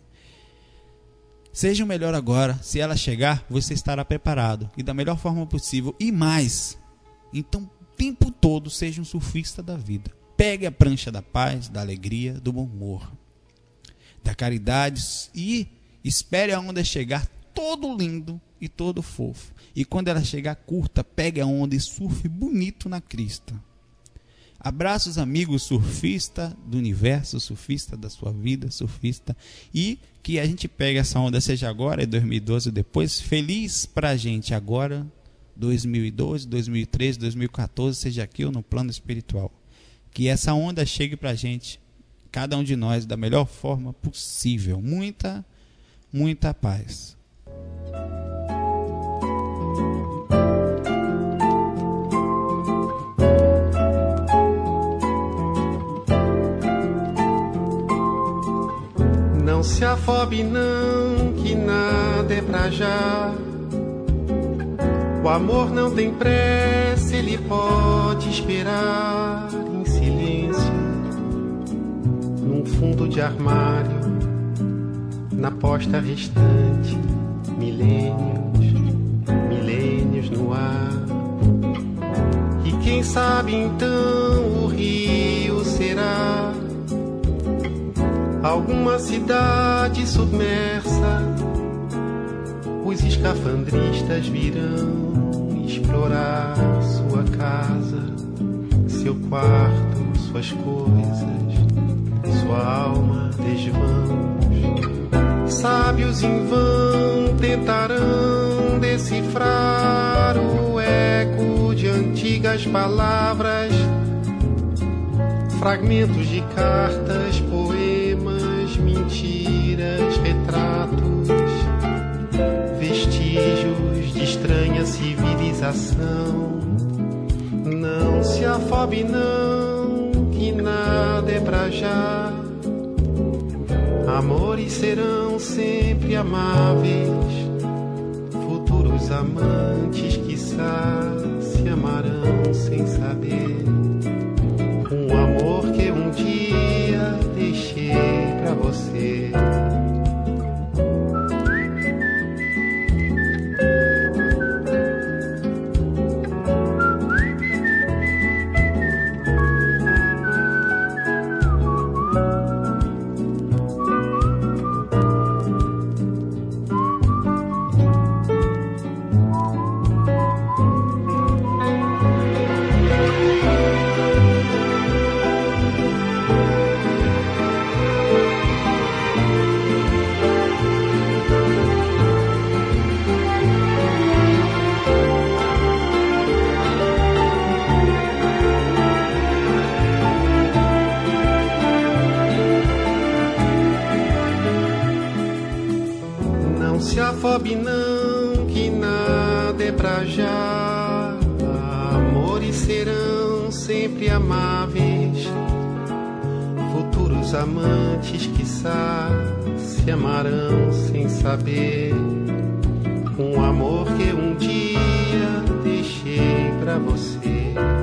Seja o melhor agora. Se ela chegar, você estará preparado. E da melhor forma possível. E mais. Então, o tempo todo, seja um surfista da vida. Pegue a prancha da paz, da alegria, do bom humor, da caridade e espere a onda chegar todo lindo e todo fofo. E quando ela chegar curta, pegue a onda e surfe bonito na crista. Abraça os amigos surfista do universo, surfista da sua vida, surfista. E que a gente pegue essa onda, seja agora, é 2012 depois, feliz pra gente agora, 2012, 2013, 2014, seja aqui ou no plano espiritual. Que essa onda chegue pra gente, cada um de nós, da melhor forma possível. Muita, muita paz. Não se afobe não, que nada é pra já. O amor não tem pressa, ele pode esperar em silêncio, num fundo de armário, na posta restante, milênios no ar. E quem sabe então o rio será alguma cidade submersa. Os escafandristas virão explorar sua casa, seu quarto, suas coisas, sua alma, desvãos. Sábios em vão tentarão decifrar o eco de antigas palavras, fragmentos de cartas, poemas, mentiras, retratos, vestígios de estranha civilização. Não se afobe não, que nada é pra já. Amores serão sempre amáveis, futuros amantes quiçá se amarão sem saber. Um amor que um dia deixei pra você. afobe não, que nada é pra já. Amores serão sempre amáveis, futuros amantes, quiçá, se amarão sem saber. Um amor que um dia deixei pra você.